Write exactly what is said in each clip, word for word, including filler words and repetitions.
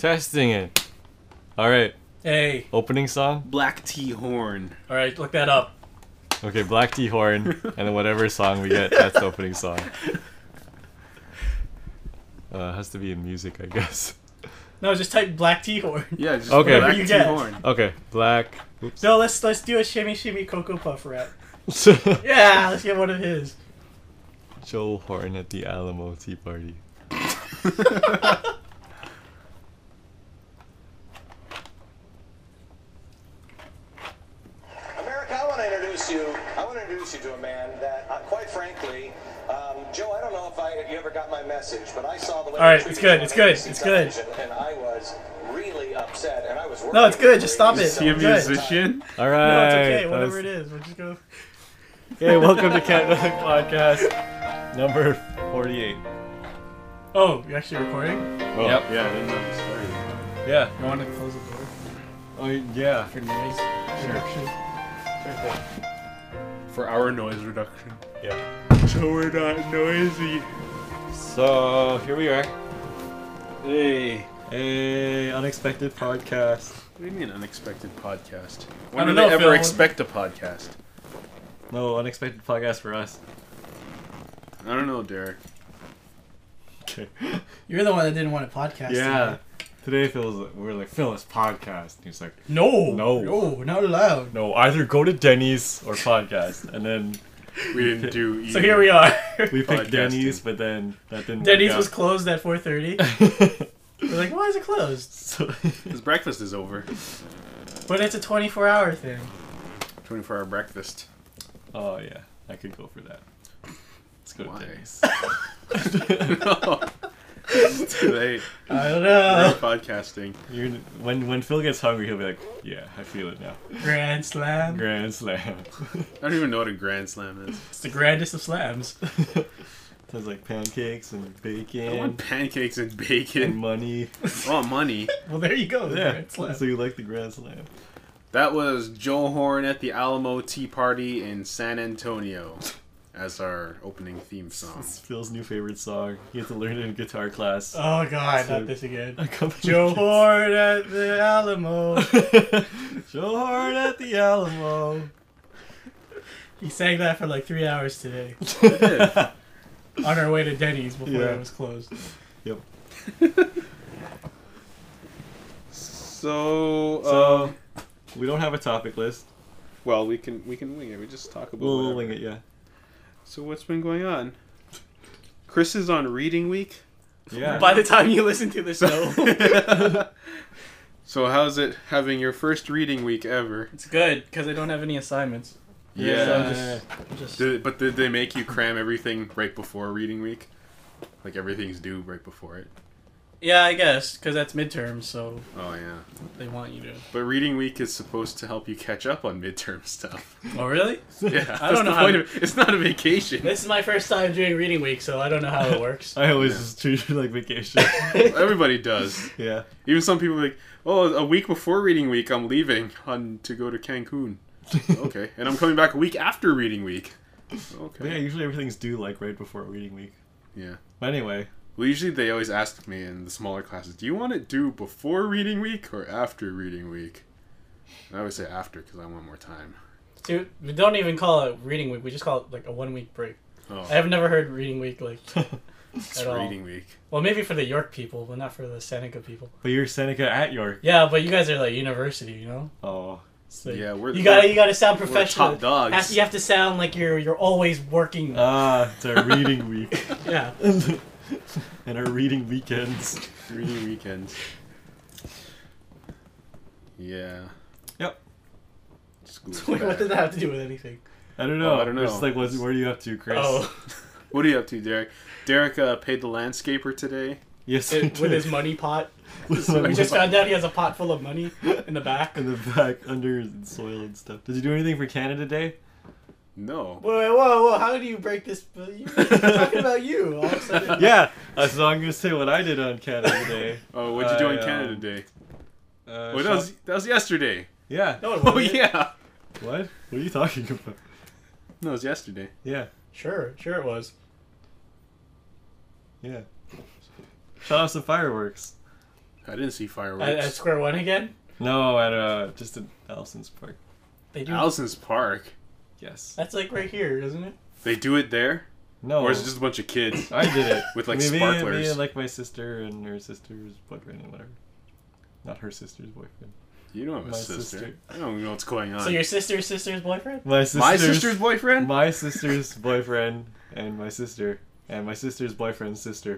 Testing it. All right. Hey. Opening song? Black Tea Horn. All right, look that up. Okay, Black Tea Horn, and then whatever song we get, that's the opening song. Uh, it has to be in music, I guess. No, just type Black Tea Horn. Yeah, just Okay. Black You Tea get. Horn. Okay, Black. Oops. No, let's let's do a shimmy shimmy Cocoa Puff rap. Yeah, let's get one of his. Joe Horn at the Alamo Tea Party. America, I want to introduce you. I want to introduce you to a man that, uh, quite frankly, um, Joe. I don't know if I you ever got my message, but I saw the way. All right, you it's treated good, it's me on good, A B C it's good. television, And I was really upset, and I was. No, it's good, just stop working it. Is he a Good. musician? All No, right. it's okay. that Whatever was- it is, we're just gonna. Okay, welcome to Canada Podcast number forty-eight. Oh, you're actually recording? Oh, Yep. Yeah, I didn't know it started. Yeah. You want to close the door Oh, yeah. for noise reduction? For our noise reduction. Yeah. So we're not noisy. So, here we are. Hey. A unexpected podcast. What do you mean unexpected podcast? I When don't do know, they ever Phil. expect a podcast? No, unexpected podcast for us. I don't know, Derek. Okay. You're the one that didn't want a podcast. Yeah. Today Phil's like, we're like, Phil, it's podcast. And he's like, No. No. No, not allowed. no, either go to Denny's or podcast. And then We didn't do either. So here we are. we picked Podcasting. Denny's, but then that didn't Denny's work was out. closed at four thirty. We're like, why is it closed? So, His breakfast is over. But it's a twenty-four hour thing. twenty-four hour breakfast. oh, yeah. I could go for that. Let's go Why? to Denny's. No. It's too late. I don't We're know. podcasting. You're, when, when Phil gets hungry, he'll be like, yeah, I feel it now. Grand slam. Grand slam. I don't even know what a grand slam is. It's the grandest of slams. There's like pancakes and I bacon want pancakes and and bacon. money. Oh, money. Well, there you go. the Yeah, Grand slam. so you like the Grand Slam. That was Joe Horn at the Alamo Tea Party in San Antonio as our opening theme song. It's Phil's new favorite song. You have to learn it in guitar class. Oh god, So- not this again. A couple Joe of Horn at the Alamo. kids. Joe Horn at the Alamo. He sang that for like three hours today Yeah. on our way to Denny's before Yeah. it was closed. Yep. So, So, um, we don't have a topic list. well, we can we can wing it. We just talk about. We'll whatever. wing it, yeah. So what's been going on? Chris is on reading week. Yeah. By the time you listen to this show, So how's it having your first reading week ever? it's good because I don't have any assignments. Yeah. So I'm just, I'm just Did, but did they make you cram everything right before reading week? Like everything's due right before it? yeah, I guess because that's midterms, so Oh yeah. they want you to. But reading week is supposed to help you catch up on midterm stuff. Oh really? Yeah, I don't that's know the how point to- of it. It's not a vacation. This is my first time doing reading week, so I don't know how it works. I always Yeah. just treat it like vacation. Everybody does. Yeah. Even some people are like, oh, a week before reading week, I'm leaving on to go to Cancun. Okay, and I'm coming back a week after reading week. But yeah, Okay. usually everything's due like right before reading week. Yeah. But anyway, Well, usually they always ask me in the smaller classes, do you want it due before reading week or after reading week? And I always say after because I want more time. Dude, we don't even call it reading week. We just call it like a one week break. Oh, I have never heard reading week like it's at all. reading week. Well, maybe for the York people, but not for the Seneca people. but you're Seneca at York. Yeah, but you guys are like university, you know. Oh. So Yeah, we're you gotta you gotta sound we're professional. top dogs. Has- you have to sound like you're you're always working. Ah, it's our reading week. yeah. And our reading weekends. Reading weekends. Yeah. Yep. School's Wait, what back. did that have to do with anything? I don't know. Oh, I don't know. It's like, what's, what are you up to, Chris? Oh, What are you up to, Derek? Derek uh, paid the landscaper today. Yes, I it- with did. his money pot. With We my just money found out he has a pot full of money in the back. in the back under soil and stuff. Did you do anything for Canada Day? No. Whoa, whoa, whoa! How do you break this? You're talking about you. All of a sudden. Yeah, uh, so I'm gonna say what I did on Canada Day. Oh, what'd you do I, on Canada um, Day? Uh, Oh, that shop- was that was yesterday. Yeah. No, it Oh wasn't. yeah. What? What are you talking about? No, it was yesterday. Yeah. Sure, sure it was. Yeah. Shot off some fireworks. I didn't see fireworks. At, at Square One again? No, at uh, just at Allison's Park. They do. Allison's Park. Yes. That's like right here, isn't it? They do it there, No. or is it just a bunch of kids? I did it With, like, me, me- sparklers. Me and like my sister and her sister's boyfriend and whatever. Not her sister's boyfriend. You don't have a My sister. sister. I don't know what's going on. So your sister's sister's boyfriend? My sister's, My sister's boyfriend? my sister's boyfriend and my sister and my sister's boyfriend's sister.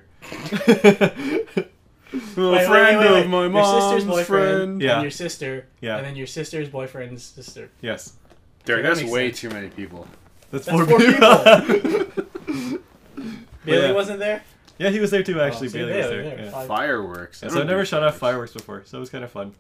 A Wait, wait, friend wait, wait, of my Your mom's sister's boyfriend, friend. Yeah. and your sister, Yeah. and then your sister's boyfriend's sister. Yes. Derek, that that's makes way sense. too many people. That's, That's four, four people. Bailey Yeah. wasn't there? Yeah, he was there too. Actually, Oh, so Bailey they was were there. there. Yeah. Five. Fireworks. I Yeah, so don't I've never do shot off fireworks before, so it was kind of fun.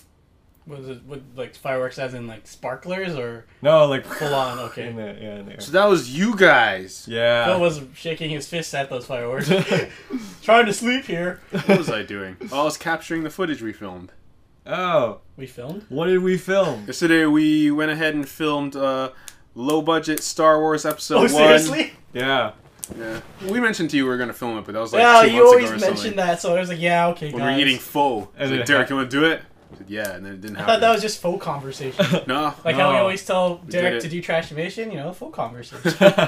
Was it with like fireworks as in like sparklers or No, like full on? in Okay. the, yeah, in the air. So that was you guys. Yeah. Phil was shaking his fist at those fireworks. Trying to sleep here. What was I doing? Oh, I was capturing the footage we filmed. Oh, We filmed? what did we film? Yesterday we went ahead and filmed uh, low budget Star Wars episode Oh, one. seriously? Yeah. Yeah. We mentioned to you we were gonna film it, but that was like Yeah, two you months always ago or mentioned something. that, so I was like, yeah, okay, When guys. we were eating pho. I was And like, it Derek, ha- you want to do it? I said, yeah, and then it didn't I happen. thought that was just faux conversation. No. Like how we No. always tell did Derek it. to do Trashmation, you know, faux conversation.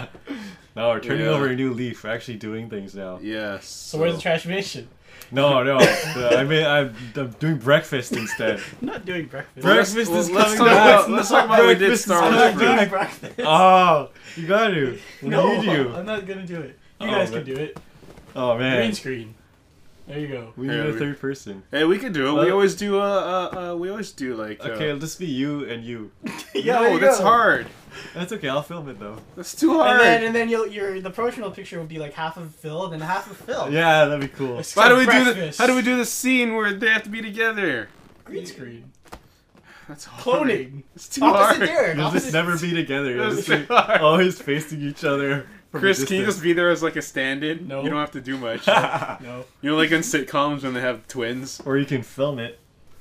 No, we're turning Yeah. over a new leaf. We're actually doing things now. Yes. So where's the Trashmation? No, no. uh, I mean, I'm, I'm doing breakfast instead. I'm not doing breakfast. Breakfast Well, is let's coming talk back. about- let's talk about what we did Breakfast Star is I'm Wars not coming first. doing back. breakfast. Oh, you got to. We No, need you. I'm not gonna do it. You Oh, guys man. can do it. Oh Green man, screen. There you go. we Yeah, need a we- third person. Hey, we could do it. We Uh, always do. Uh, uh, uh, we always do like. Uh, Okay, it'll just be you and you. Yeah, there no, you that's go. hard. That's okay. I'll film it though. That's too And hard. then, and then you'll, your the promotional picture will be like half of Phil and half of Phil. Yeah, that'd be cool. It's How do we called do the? breakfast. How do we do the scene where they have to be together? Green screen. That's hard. Cloning. It's too Opposite hard. Derek. You'll just opposite- never be together. You'll That's just be too hard. always facing each other. From a Chris, can you distance. just be there as like a stand-in? No. You don't have to do much. No. You know, like in sitcoms when they have twins. Or you can film it.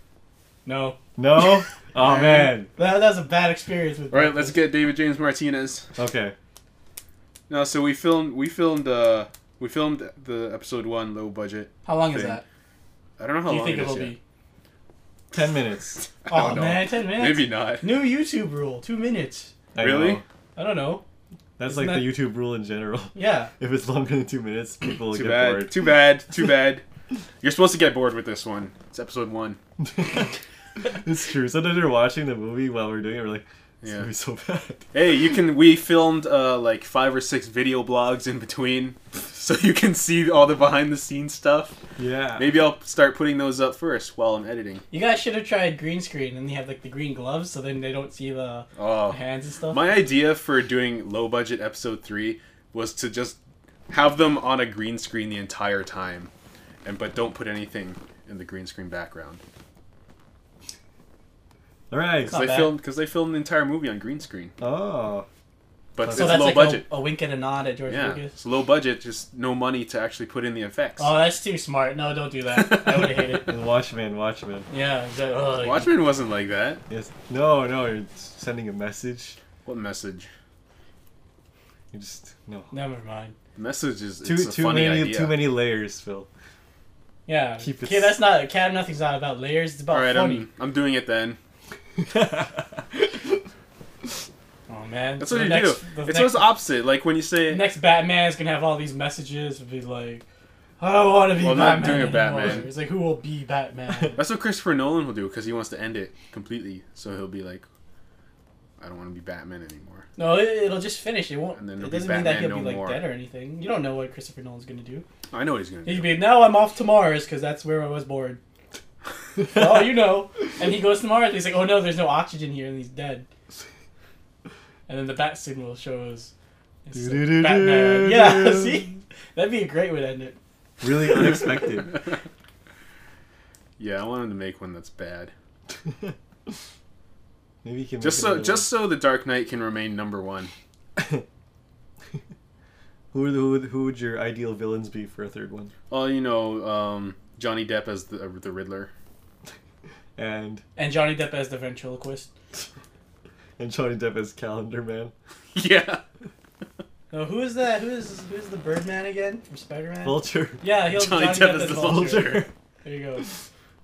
No. No? Oh man. That, that was a bad experience with All right, let's breakfast. get David James Martinez. Okay. No, so we filmed. We filmed. Uh, we filmed the episode one low budget. How long is thing. that? I don't know how Do you long think it it'll is yet. be? Ten minutes. I Oh don't know. man, ten minutes. Maybe not. New YouTube rule: two minutes. I Really? know. I don't know. That's Isn't like the that- YouTube rule in general. Yeah. If it's longer than two minutes, people will Too get bad. bored. Too bad. Too bad. You're supposed to get bored with this one. It's episode one. It's true. Sometimes we're watching the movie while we're doing it. We're like, it's Yeah. gonna be so bad. Hey, you can. We filmed uh, like five or six video blogs in between, so you can see all the behind the scenes stuff. Yeah. Maybe I'll start putting those up first while I'm editing. You guys should have tried green screen, and they have like the green gloves, so then they don't see the Oh, hands and stuff. my idea for doing low budget episode three was to just have them on a green screen the entire time, and but don't put anything in the green screen background. All right. Because Not they bad. filmed because they filmed the entire movie on green screen, Oh. but so it's that's low like budget. A, a wink and a nod at George Yeah, Lucas. it's low budget, just no money to actually put in the effects. Oh, that's too smart. No, don't do that. I would have hated it. And Watchmen, Watchmen. Yeah. Is that, oh, like- Watchmen wasn't like that. Yes. No, no. You're sending a message. What message? You just no. Never mind. The message is Too it's a too funny many idea. too many layers, Phil. Yeah. Keep it Okay, that's not. Cat Nothing's not about layers. It's about All right, funny. I'm I'm doing it then. Oh man. That's So what the you next, do. The It's next, always the opposite. Like when you say, next Batman's gonna have all these messages and be like, I don't want to be Well, I'm not Batman doing a anymore. Batman. It's like, who will be Batman? that's what Christopher Nolan will do because he wants to end it completely. So he'll be like, I don't want to be Batman anymore. No, it, it'll just finish. It won't. And then It it'll be doesn't mean that Batman he'll be no like more. dead or anything. You don't know what Christopher Nolan's gonna do. I know what he's gonna He'd do. be, now I'm off to Mars because that's where I was born. Oh, you know. And he goes to Mars. And he's like, oh no, there's no oxygen here, and he's dead. And then the bat signal shows it's like Do-do-do-do. Batman. Yeah, see, that'd be a great way to end it. Really unexpected. Yeah, I want him to make one that's bad. Maybe you can Just make so another just so the Dark Knight can remain number one. one. Who would, who would who would your ideal villains be for a third one? Well, you know, um, Johnny Depp as the uh, the Riddler. And And Johnny Depp as the ventriloquist. and Johnny Depp as Calendar Man. Yeah. No, who is that? Who is who is the Birdman again from Spider-Man? Vulture. Yeah, he'll Johnny Johnny, Depp Depp as as the Vulture. Vulture. There you go.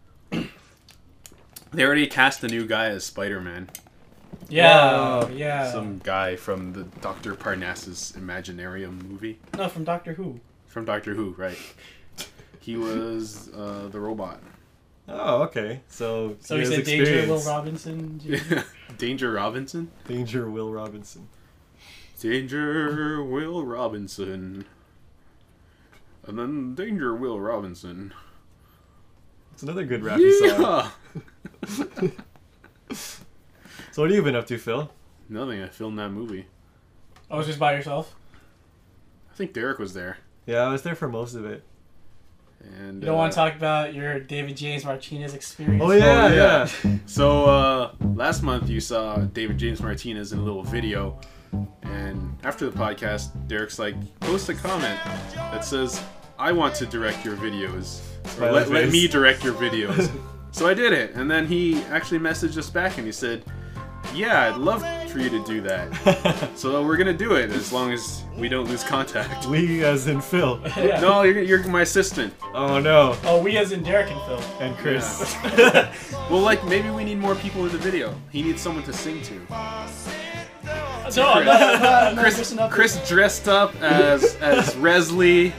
They already cast a new guy as Spider-Man. Yeah, Wow. yeah. Some guy from the Doctor Parnassus Imaginarium movie. No, from Doctor Who. From Doctor Who, right. He was uh, the robot. Oh, okay. So, So he he has said Danger Will experience. Robinson. Danger Robinson? Danger Will Robinson. Danger Will Robinson. And then Danger Will Robinson. It's another good rappy song. Yeah! So what have you been up to, Phil? Nothing, I filmed that movie. Oh, was just by yourself? I think Derek was there. Yeah, I was there for most of it. And You don't uh, want to talk about your David James Martinez experience? Oh yeah, Oh, yeah. yeah. So, uh, last month you saw David James Martinez in a little video, and after the podcast, Derek's like, post a comment that says, I want to direct your videos. Or Smiley let, let face. me direct your videos. So I did it, and then he actually messaged us back and he said, yeah, I'd love for you to do that. So we're gonna do it as long as we don't lose contact. We as in Phil. Yeah. No, you're, you're my assistant. Oh no. Oh, we as in Derek and Phil. And Chris. Well, like, maybe we need more people in the video. He needs someone to sing to. No, I'm not. I'm not, I'm not Chris, dressing up. Chris dressed up as as Resley.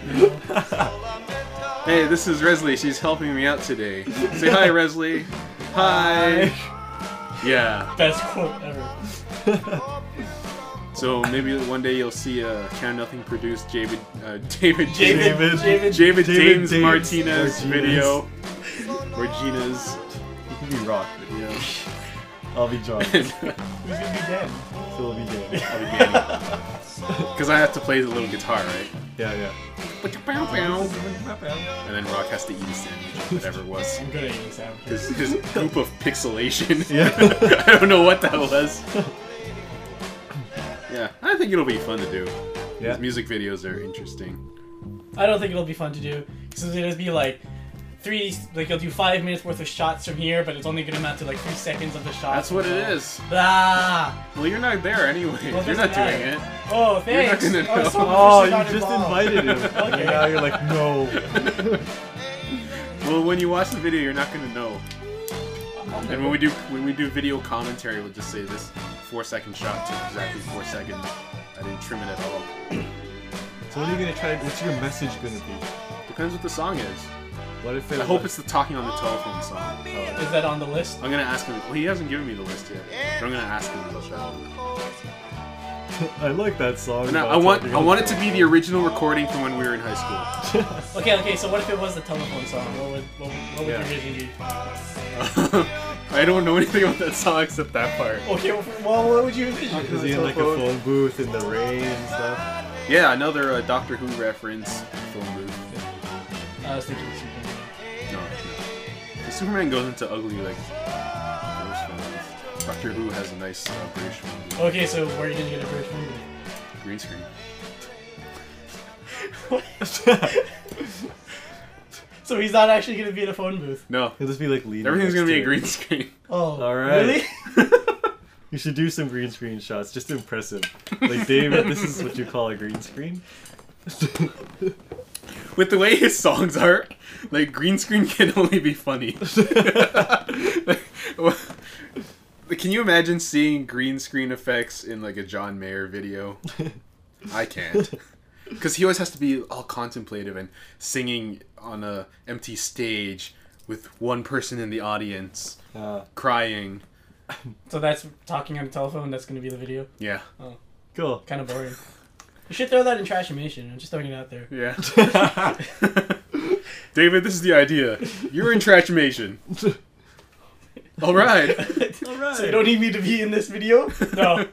Hey, this is Resley. She's helping me out today. Say hi, Resley. Hi. Yeah. Best quote ever. So maybe one day you'll see a Can Nothing produced David uh, David David, David- David, David, David James James Martinez Martinez. video or Gina's You can be Rock. video. I'll be John. Who's gonna be dead? Phil will be Dan. Because I have to play the little guitar, right? Yeah, yeah. And then Rock has to eat a sandwich, whatever it was. I'm good at eating sandwiches. His, his goop of pixelation. Yeah. I don't know what that was. Yeah, I think it'll be fun to do. Yeah. His music videos are interesting. I don't think it'll be fun to do. Because it'll just be like three, like you'll do five minutes worth of shots from here, but it's only gonna amount to like three seconds of the shot. That's what it is. Ah! Well, you're not there anyway. Well, You're doesn't not doing matter. it. Oh, thanks. You're not gonna I was so know. Oh, officially you not just involved. invited him. Okay. And now you're like, no. Well, when you watch the video, you're not gonna know. And when we do when we do video commentary, we'll just say this four second shot took exactly four seconds. I didn't trim it at all. So what are you gonna try? What's your message gonna be? Depends what the song is. What if it I hope it's the Talking on the Telephone song. Is that on the list? I'm gonna ask him. Well, he hasn't given me the list yet, but I'm gonna ask him about that. I like that song. And I, about I want talking I on want the it to be the original recording from when we were in high school. Okay, okay, so what if it was the telephone song? What would, what, what would Yeah. your vision be? I don't know anything about that song except that part. Okay, well, well what would you envision? Is he in like a phone booth in the rain and stuff? Yeah, another uh, Doctor Who reference. Phone booth. I was thinking Superman. No, no. The Superman goes into ugly like. British phone booth. Doctor Who has a nice uh, British phone booth. Okay, so where are you gonna get a British phone booth? Green screen. So he's not actually gonna be in a phone booth. No, He'll just be like leaning. everything's next gonna be to a it. green screen. Oh, All right. really? You should do some green screen shots, just to impress him. Like, David, this is what you call a green screen? With the way his songs are, like green screen can only be funny. Like, well, can you imagine seeing green screen effects in like a John Mayer video? I can't. Because he always has to be all contemplative and singing on a empty stage with one person in the audience Uh, crying. So that's talking on the telephone. That's gonna be the video. Yeah. cool. Kind of boring. You should throw that in Trashimation. I'm just throwing it out there. Yeah. David, this is the idea. You're in Trashimation. All right. All right. So you don't need me to be in this video? No.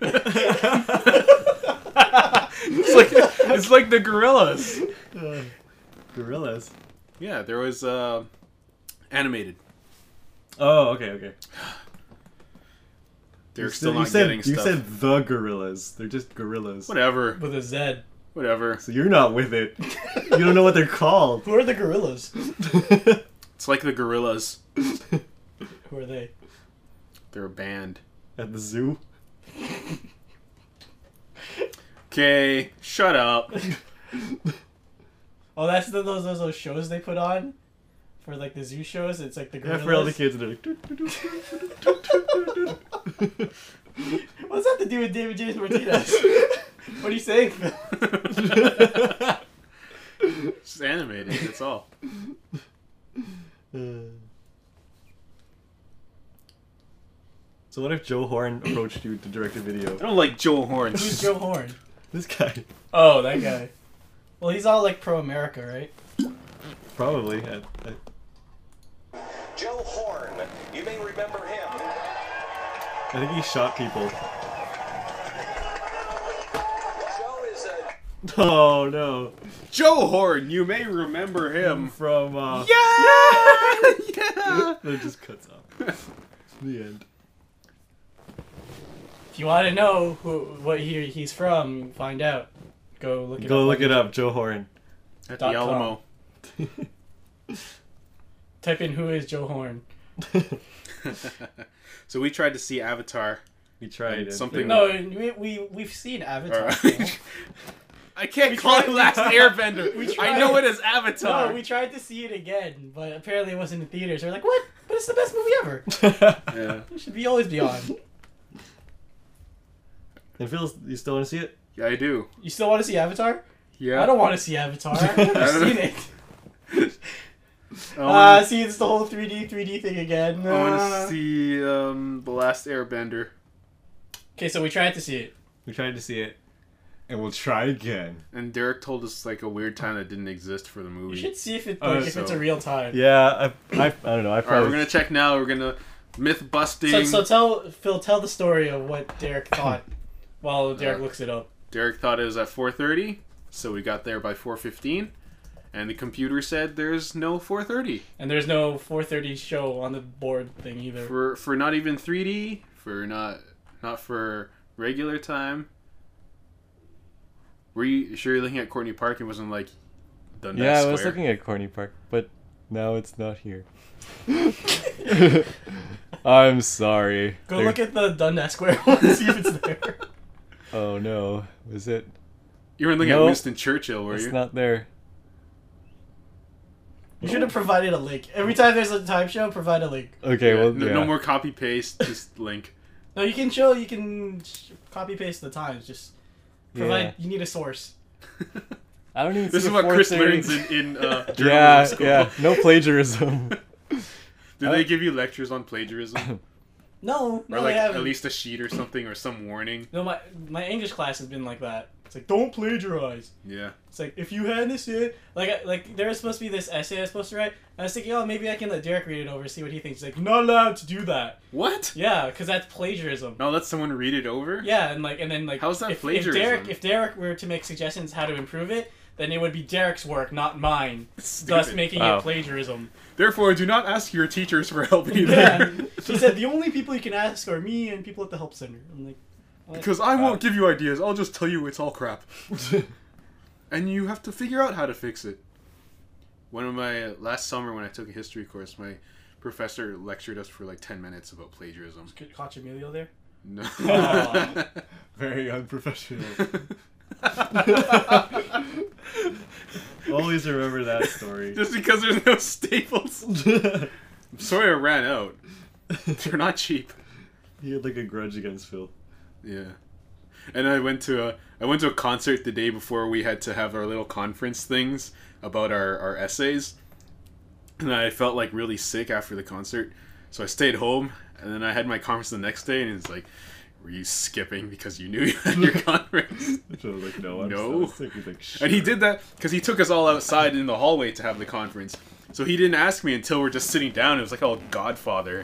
It's like it's like the Gorillas. Uh, gorillas. Yeah, there was uh, animated. Oh, okay, okay. They're You still said- not you said, getting You stuff. said the gorillas. They're just gorillas. Whatever. With a Z. Whatever. So you're not with it. You don't know what they're called. Who are the gorillas? It's like the Gorillas. Who are they? They're a band. At the zoo. Okay, shut up. Oh, that's the, those, those those shows they put on. for like the zoo shows. It's like the Yeah, gorillas. for all the kids, they're like. What's that to do with David James Martinez? What are you saying, Phil? Just animated. That's all. So what if Joe Horn approached you to direct a video? I don't like Joe Horn. Who's Joe Horn? This guy. Oh, that guy. Well, he's all like pro-America, right? Probably. I, I, Joe Horn, you may remember him. I think he shot people. Joe is a Oh no. Joe Horn, you may remember him. From uh Yeah! Yeah! Then it just cuts off. The end. If you want to know who, what he, he's from, find out. Go look it Go up. look on it up, Joe Horn. At Dot the com. Alamo. Type in who is Joe Horn. So we tried to see Avatar. We tried And it. something- No, we, we, we've seen Avatar. Alright. Phil. I can't We call tried- it Last Airbender. We I tried- know it as Avatar. No, we tried to see it again, but apparently it wasn't in theaters. We're like, what? But it's the best movie ever. Yeah. It should be always be on. And Phil, you still want to see it? Yeah, I do. You still want to see Avatar? Yeah. I don't want to see Avatar. I've never I don't- seen it. I Ah, wanna- see, it's the whole three D, three D thing again. I want Ah. to see um, The Last Airbender. Okay, so we tried to see it. We tried to see it. And we'll try again. And Derek told us like a weird time that didn't exist for the We movie. should see if it Uh, like, if it's so- a real time. Yeah, I, I, I don't know. I Alright, probably. we're gonna check now. We're gonna myth busting. So, so tell Phil, tell the story of what Derek thought while Derek Uh, looks it up. Derek thought it was at four thirty, so we got there by four fifteen, and the computer said there's no four thirty And there's no four thirty show on the board thing either. for for not even three D, for not not for regular time. Were you sure you're looking at Courtney Park and wasn't like Dundas Yeah, I Square? was looking at Corny Park, but now it's not here. I'm sorry. Go There- look at the Dundas Square one and see if it's there. Oh no, is it? You were looking No. at Winston Churchill, were It's you? not there. You should have provided a link. Every time there's a time show, provide a link. Okay, Yeah, well, no, yeah. no more copy paste, just link. No, you can show, you can sh- copy paste the times. Just provide, Yeah. you need a source. I don't even. This see is the what Chris four thirty. learns in, in uh, journalism Yeah, school. yeah. No plagiarism. Do they give you lectures on plagiarism? No, no, Or like they haven't. at least a sheet or something or some warning? No, my my English class has been like that. It's like, don't plagiarize. Yeah. It's like, if you hand this in, like, I- like there was supposed to be this essay I was supposed to write. And I was thinking, oh, maybe I can let Derek read it over, see what he thinks. He's like, you're not allowed to do that. What? Yeah, because that's plagiarism. Now let someone read it over? Yeah, and like, and then like, How's that if, plagiarism? If Derek, if Derek were to make suggestions how to improve it, then it would be Derek's work, not mine. Stupid. Thus making Wow. it plagiarism. Therefore, do not ask your teachers for help either. Yeah. He said the only people you can ask are me and people at the help center. I'm like, what? Because I won't give you ideas, I'll just tell you it's all crap. And you have to figure out how to fix it. One of my, last summer when I took a history course, my professor lectured us for like ten minutes about plagiarism. Good Caught Emilio there. No. Aw. Very unprofessional. Always remember that story. Just because there's no staples. I'm sorry I ran out. They're not cheap. He had like a grudge against Phil. Yeah. And I went to a I went to a concert the day before we had to have our little conference things about our, our essays. And I felt like really sick after the concert. So I stayed home and then I had my conference the next day and it's like, were you skipping because you knew you had your conference? So I was like, no, I'm No. so sick. He's like, sure. And he did that because he took us all outside in the hallway to have the conference. So he didn't ask me until we're just sitting down. It was like, oh, Godfather.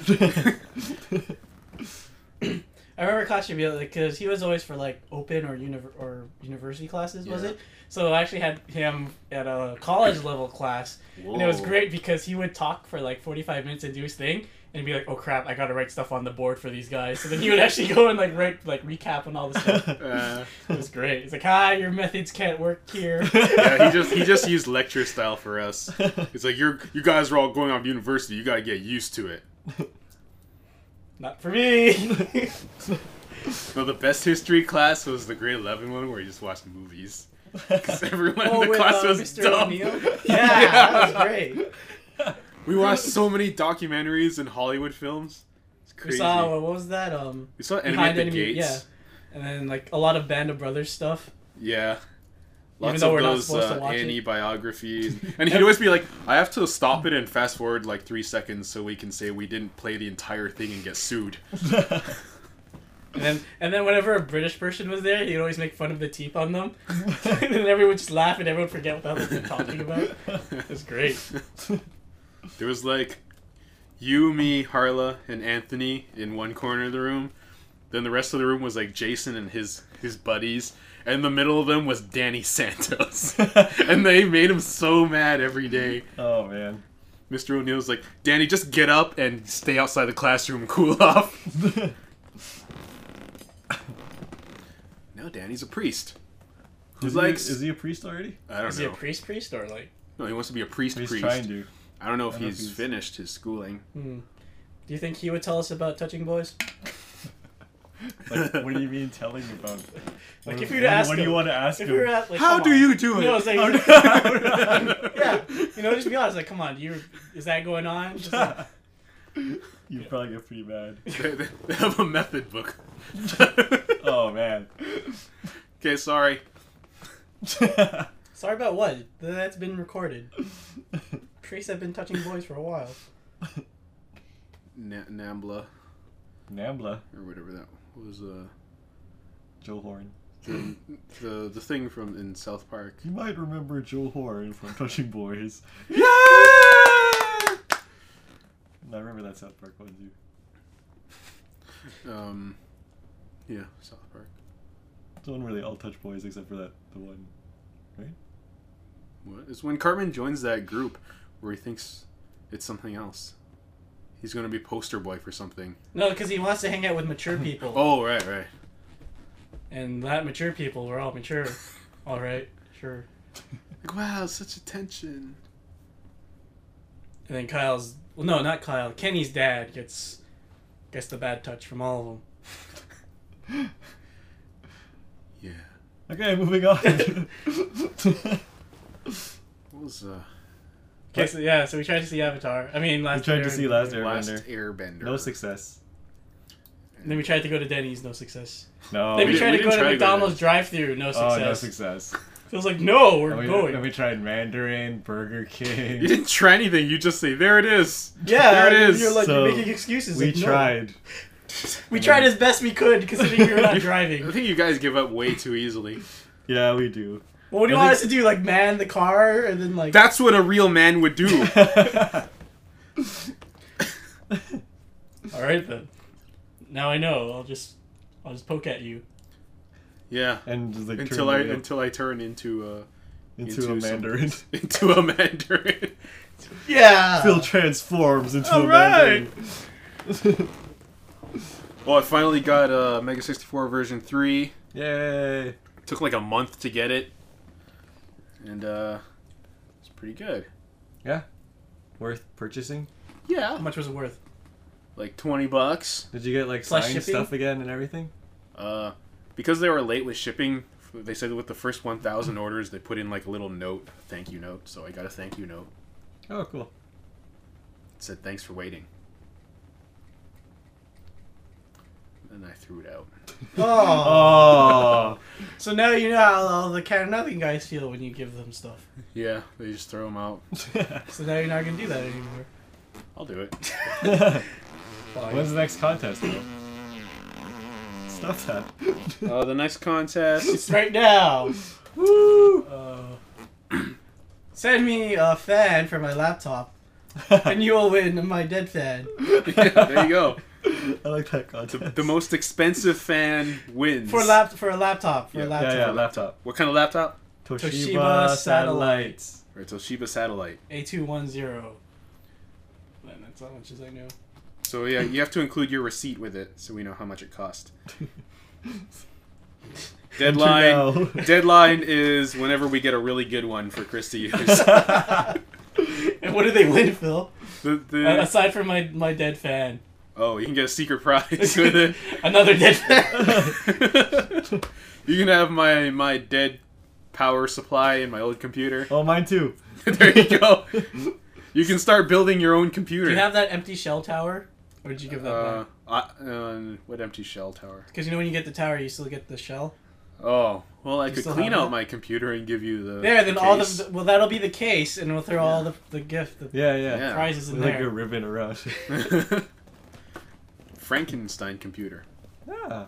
I remember Caught Emilio because he was always for like open or univ- or university classes, was Yeah. it? So I actually had him at a college level class, and it was Whoa. great because he would talk for like forty-five minutes and do his thing, and be like, "Oh crap, I gotta write stuff on the board for these guys." So then he would actually go and like write like recap on all the stuff. Uh, It was great. He's like, "Ah, your methods can't work here." yeah, he just he just used lecture style for us. It's like you're you guys are all going off to university. You got to get used to it. Not for me. No, the best history class was the grade eleven one where you just watched movies. Because everyone Oh, in the with, class uh, was Mister dumb. O'Neill? Yeah, that was great. We watched so many documentaries and Hollywood films. It's We crazy. saw what was that? Um, We saw Enemy Behind at the Enemy- Gates. yeah, and then like a lot of Band of Brothers stuff. Yeah. Lots though of we're not those supposed to uh, watch it. Annie biographies. And he'd always be like, I have to stop it and fast forward like three seconds so we can say we didn't play the entire thing and get sued. And then, and then whenever a British person was there, he'd always make fun of the teeth on them. And then everyone would just laugh and everyone would forget what the hell they've been talking about. It was great. There was like you, me, Harla, and Anthony in one corner of the room. Then the rest of the room was like Jason and his his buddies. And in the middle of them was Danny Santos. And they made him so mad every day. Oh man. Mister O'Neill's like, Danny, just get up and stay outside the classroom and cool off. Now Danny's a priest. Who Is he, likes... is he a priest already? I don't Is know. he a priest priest or like? No, he wants to be a priest He's priest. trying to. I don't know if I don't know he's, if he's- finished his schooling. Hmm. Do you think he would tell us about touching boys? Like, what do you mean telling about? Like What- if you were to what- ask what do him, you want to ask if him? we were at, like, How come do on. you do it? You know, it's like, How do- yeah, you know, just be honest. Like, come on, you is that going on? Just like, You probably get pretty mad. they, they- they have a method book. Oh man. Okay, sorry. sorry about what? That's been recorded. Priests have been touching boys for a while. Na- Nambla, Nambla. or whatever that was. Uh, Joe Horn. the, the the thing from in South Park. You might remember Joe Horn from Touching Boys. Yeah. I remember that South Park one too. Um. Yeah, South Park. It's the one where they all touch boys except for that the one, right? What? It's when Cartman joins that group where he thinks it's something else. He's gonna be poster boy for something. No, because he wants to hang out with mature people. Oh, right, right. And that mature people were all mature. All right, sure. Like, wow, such attention. And then Kyle's well, no, not Kyle. Kenny's dad gets gets the bad touch from all of them. Yeah. Okay, moving on. What was uh Okay, so yeah, so we tried to see Avatar. I mean, last. We tried to see Last Airbender. Last Airbender? No success. And then we tried to go to Denny's, no success. No. then we, we tried didn't- to we go to didn't try to go to McDonald's drive-through, no success. Oh, no success. Feels like no, we're And we, going. and we tried Mandarin, Burger King. You didn't try anything. You just say, "There it is." yeah, there it is. You're like So, you're making excuses. We like, no. tried. We tried as best we could, considering we were not I driving. think you guys give up way too easily. Yeah, we do. Well, what do you I want think- us to do? Like man the car and then like. That's what a real man would do. All right then. Now I know. I'll just, I'll just poke at you. Yeah. And just, like, Until turn I it until I turn into uh into, into a some- Mandarin. into a Mandarin. Yeah. Phil transforms into All a right. Mandarin. Well, I finally got uh, Mega sixty-four version three. Yay. Took like a month to get it, and uh, it's pretty good. Yeah. Worth purchasing. How Yeah, much was it worth? like twenty bucks. Did you get like Plus signed shipping? stuff again and everything? Uh, because they were late with shipping, they said with the first one thousand orders, they put in like a little note, a thank you note. So I got a thank you note. Oh, cool. It said thanks for waiting. And I threw it out. Oh. Oh. So now you know how all the Cat Nothing guys feel when you give them stuff. Yeah, they just throw them out. So now you're not gonna do that anymore. I'll do it. Fine. When's the next contest, though? Stop that. Uh, the next contest. It's right now. Woo! Uh, send me a fan for my laptop, and you will win my dead fan. Yeah, there you go. I like that The, contest. the most expensive fan wins. For lap for a laptop. For Yeah. a Yeah, laptop. yeah, laptop. What kind of laptop? Toshiba, Toshiba satellites. Right, Toshiba Satellite. A two one zero. And that's how much as I know. So yeah, you have to include your receipt with it, so we know how much it cost. Deadline. Now. Deadline is whenever we get a really good one for Chris to use. And what do they win, Phil? The, Uh, the, aside from my, my dead fan. oh, you can get a secret prize with it. Another dead fan. You can have my my dead power supply in my old computer. Oh, mine too. There you go. You can start building your own computer. Do you have that empty shell tower? Or did you give that uh, back? I, uh, what empty shell tower? Because you know when you get the tower, you still get the shell. Oh, well, I You could still clean have out that? my computer and give you the. There, then the all case. the well, that'll be the case, and we'll throw all the the gift, the Yeah, yeah. Yeah. prizes in With like there. a ribbon around. Frankenstein computer. Yeah.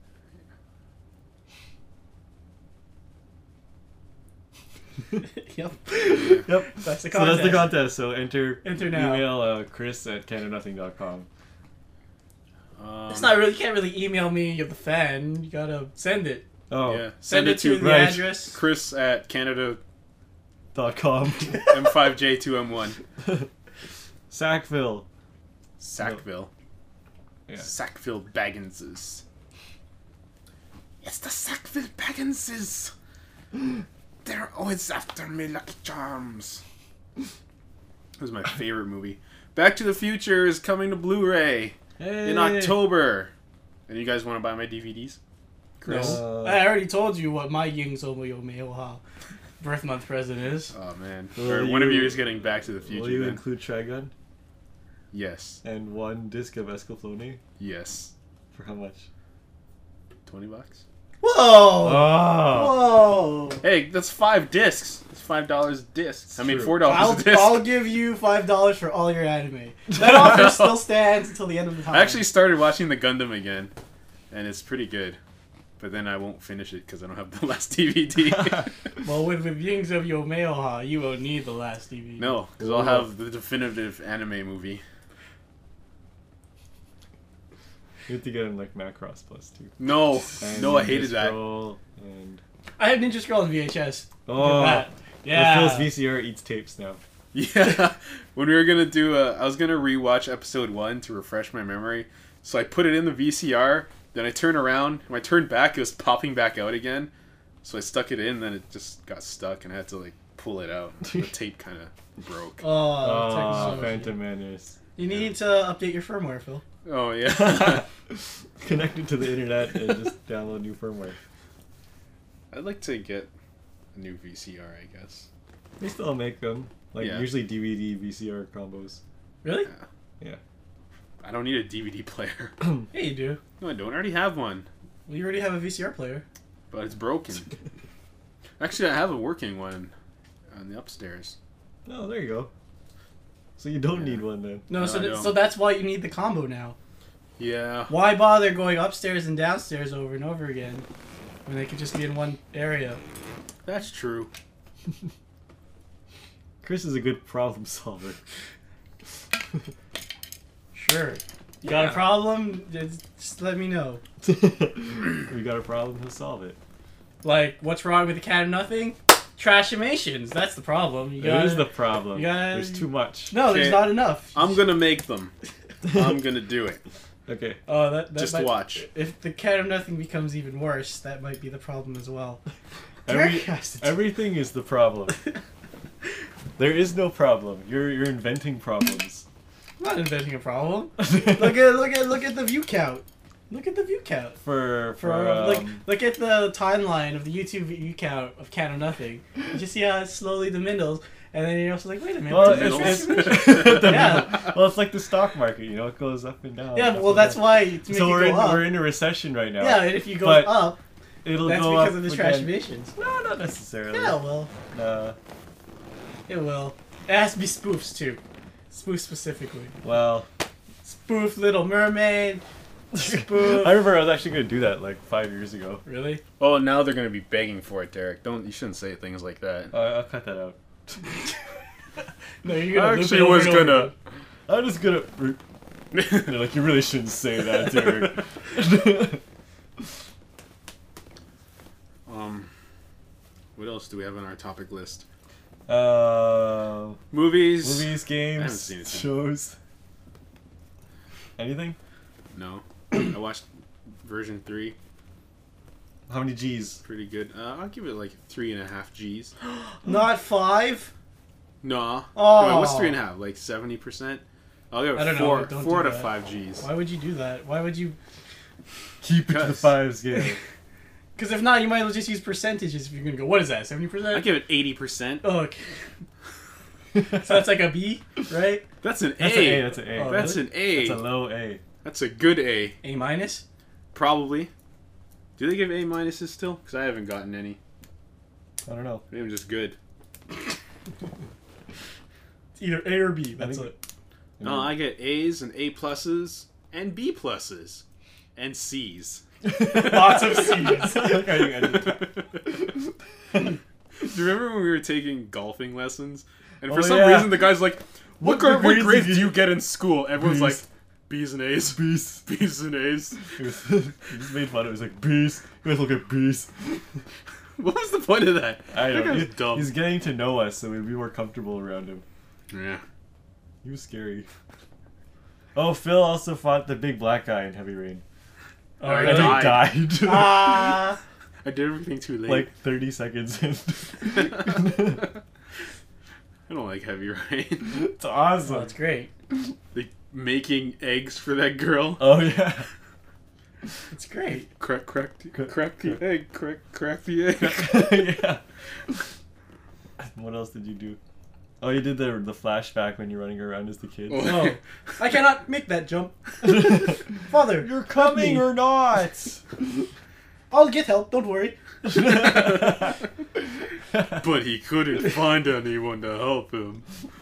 Yep, Yep. that's the contest. So that's the contest. So enter, Enter now. email uh, Chris at canada nothing dot com. Um, It's not really. You can't really email me. You're the fan. You gotta send it. Oh, Yeah. Send, it to the right. address. Chris at Canada dot com. M five J two M one. Sackville. Sackville. Yeah. Sackville Bagginses. It's the Sackville Bagginses. They're always after me, Lucky Charms. It was my favorite movie. Back to the Future is coming to Blu-ray Hey. in October. And you guys want to buy my D V Ds? Chris? Uh, I already told you what my Ying Somoyo Meoha birth month present is. Oh man. Will Or one of you- you is getting Back to the Future Will you then. include Trigun Yes. and one disc of Escaflowne? Yes. For how much? Twenty bucks? Whoa! Oh. Whoa! Hey, that's five discs. That's five dollars a disc. I mean true. four dollars I'll, a disc. I'll give you five dollars for all your anime. That offer still stands until the end of the time. I actually started watching the Gundam again, and it's pretty good. But then I won't finish it because I don't have the last D V D. well, with with Yings of Yo Meoha, you won't need the last D V D. No, because I'll have the definitive anime movie. You have to get him like Macross Plus too. No, And no, I Ninja hated that. Scroll And I have Ninja Scroll on V H S. Look oh, at that. Yeah. Phil's V C R eats tapes now. Yeah, when we were gonna do, a, I was gonna rewatch episode one to refresh my memory. So I put it in the V C R. Then I turned around. When I turned back, it was popping back out again. So I stuck it in. Then it just got stuck, and I had to like pull it out. The tape kind of broke. Oh, Oh, technology. Phantom Menace. You need to update your firmware, Phil. Oh yeah. Connect it to the internet and just download new firmware. I'd like to get a new V C R, I guess. They still make them. Like Yeah. usually D V D, V C R combos. Really? Yeah. I don't need a D V D player. Yeah, you do. No, I don't. I already have one, Well, you already have a V C R player. but it's broken. Actually, I have a working one on the upstairs. Oh, there you go. So you don't Yeah. need one then. No, No, so I th- don't. so that's why you need the combo now. Yeah. Why bother going upstairs and downstairs over and over again when they could just be in one area? That's true. Chris is a good problem solver. Sure. You got a Yeah. problem? Just just let me know. We got a problem, he'll solve it. Like, what's wrong with the Cat of Nothing? Trashimations. That's the problem. You That gotta, is the problem. you gotta- There's too much. No, there's Okay. not enough. I'm gonna make them. I'm gonna do it. Okay. Oh, that, that Just might, watch. If the Cat of Nothing becomes even worse, that might be the problem as well. Every, Derek has to do- everything is the problem. There is no problem. You're you're inventing problems. I'm not inventing a problem. Look at look at look at the view count. Look at the view count. For For for uh, like um, look at the timeline of the YouTube view count of Cat of Nothing. You just see how it slowly dwindles, and then you're also like, wait a minute. well, what's middle. it's, this it's, transformation? the Yeah. middle. Well, it's like the stock market, you know, it goes up and down. Yeah, up well and that's down. why to make So it we're go in up. we're in a recession right now. Yeah, and if you go But up, It'll that's go because up of the again. Trashimations. No, not necessarily. Yeah, well, Nah. it will. It has to be spoofs too. Spoof specifically. Well, Spoof Little Mermaid. Spoof. I remember I was actually gonna do that like five years ago. Really? Oh, now they're gonna be begging for it, Derek. Don't you shouldn't say things like that. Uh, I'll cut that out. No, you're gonna I loop actually it over was and over gonna- again. I'm just gonna. They're like, you really shouldn't say that, Derek. Um, what else do we have on our topic list? uh, Movies. movies, games, haven't seen anything. shows. Anything? No. I watched version three. How many G's? Pretty good. Uh, I'll give it like three and a half G's. Not five. Nah. Oh. Wait, what's three and a half? Like seventy percent? I'll give it I don't know, four, don't four do to that. five G's. Why would you do that? Why would you? Keep it to the Because- five scale. Because if not, you might as well just use percentages if you're gonna go. What is that? Seventy I percent? give it eighty percent. Oh, okay. So that's like a B, right? That's an That's A. an A. That's an A. Oh, That's really? an A. That's a low A. That's a good A. A minus. Probably. Do they give A minuses still? Because I haven't gotten any. I don't know. Maybe I'm just good. It's either A or B. That's think- it. No, I get A's and A pluses and B pluses and C's. Lots of C's. Do you remember when we were taking golfing lessons? And for Oh, some yeah. reason, the guy's like, "What, What gra- what grades grades did do you- you get in school?" Everyone's B's. like, "B's and A's, Beast. B's and A's." He, was, he just made fun of it. He was like, beast. You guys look at beast. What was the point of that? I That don't guy know. was dumb. He's getting to know us, so we'd be more comfortable around him. Yeah. He was scary. Oh, Phil also fought the big black guy in Heavy Rain. Oh, I And really? he died. died. Ah. I did everything too late. like thirty seconds in. I don't like Heavy Rain. It's awesome. Oh, that's great. Like making eggs for that girl. Oh, yeah. It's great. Crack, crack, the- Crack- crack the egg. Crack, crack the egg. Yeah. What else did you do? Oh, you did the the flashback when you're running around as the kid. Oh, I cannot make that jump. Father, You're help coming me. or not? I'll get help. Don't worry. But he couldn't find anyone to help him.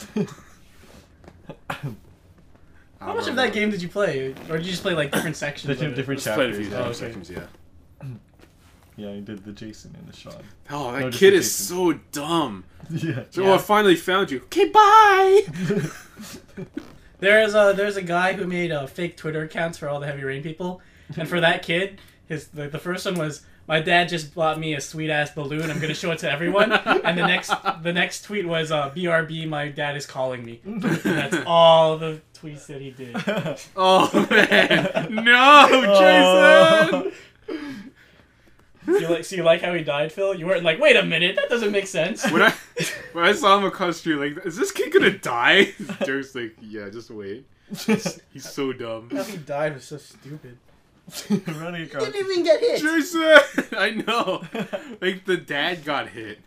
How much of that game did you play, or did you just play like different sections? Different- of it? different Just played a few chapters. different Oh, okay. sections, yeah. Yeah, you did the Jason and the Sean. Oh, that No, just kid the is Jason. so dumb. Yeah. So, Yeah. oh, I finally found you. Okay, bye! There's a there's a guy who made uh, fake Twitter accounts for all the Heavy Rain people, and for that kid, his the, the first one was, "My dad just bought me a sweet ass balloon. I'm gonna show it to everyone." And the next the next tweet was, uh, "B R B, my dad is calling me." And that's all the tweets that he did. Oh, man. No, Jason! You like, so you like how he died, Phil? You weren't like, wait a minute, that doesn't make sense. When I when I saw him across the street, like, is this kid gonna die? Derek's like, yeah, just wait. He's so dumb. How he died was so stupid. Running across. even get hit. Jason! I know. Like, the dad got hit.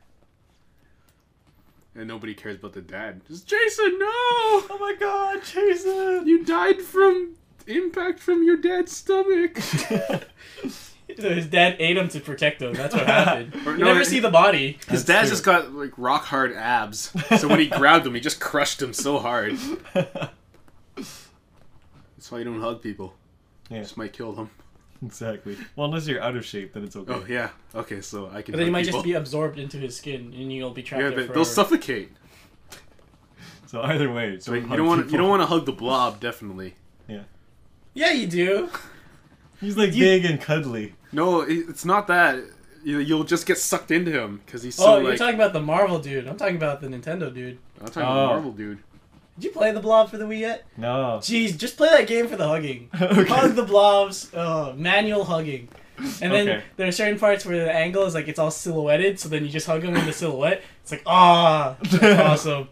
And nobody cares about the dad. Just, Jason, no! Oh my god, Jason! You died from impact from your dad's stomach. So his dad ate him to protect him. That's what happened. Or You no, never it- see the body. His That's dad true. just got, like, rock hard abs. So when he grabbed him, he just crushed him so hard. That's why you don't hug people. Yeah. Just might kill them. Exactly. Well, unless you're out of shape, then it's okay. Oh, yeah. Okay, so I can But then you hug might people. just be absorbed into his skin, and you'll be trapped Yeah, there but forever. they'll suffocate. So either way, So don't you hug don't want you people. don't want to hug the blob, definitely. Yeah, you do. He's like You- big and cuddly. No, it- it's not that. You- You'll just get sucked into him because he's Oh, so you're like. talking about the Marvel dude. I'm talking about the Nintendo dude. I'm talking Oh. about Marvel, dude. Did you play the Blob for the Wii yet? No. Jeez, just play that game for the hugging. Okay. Hug the blobs. Uh, manual hugging. And then Okay. there are certain parts where the angle is like it's all silhouetted, so then you just hug them in the silhouette. It's like, ah, that's awesome.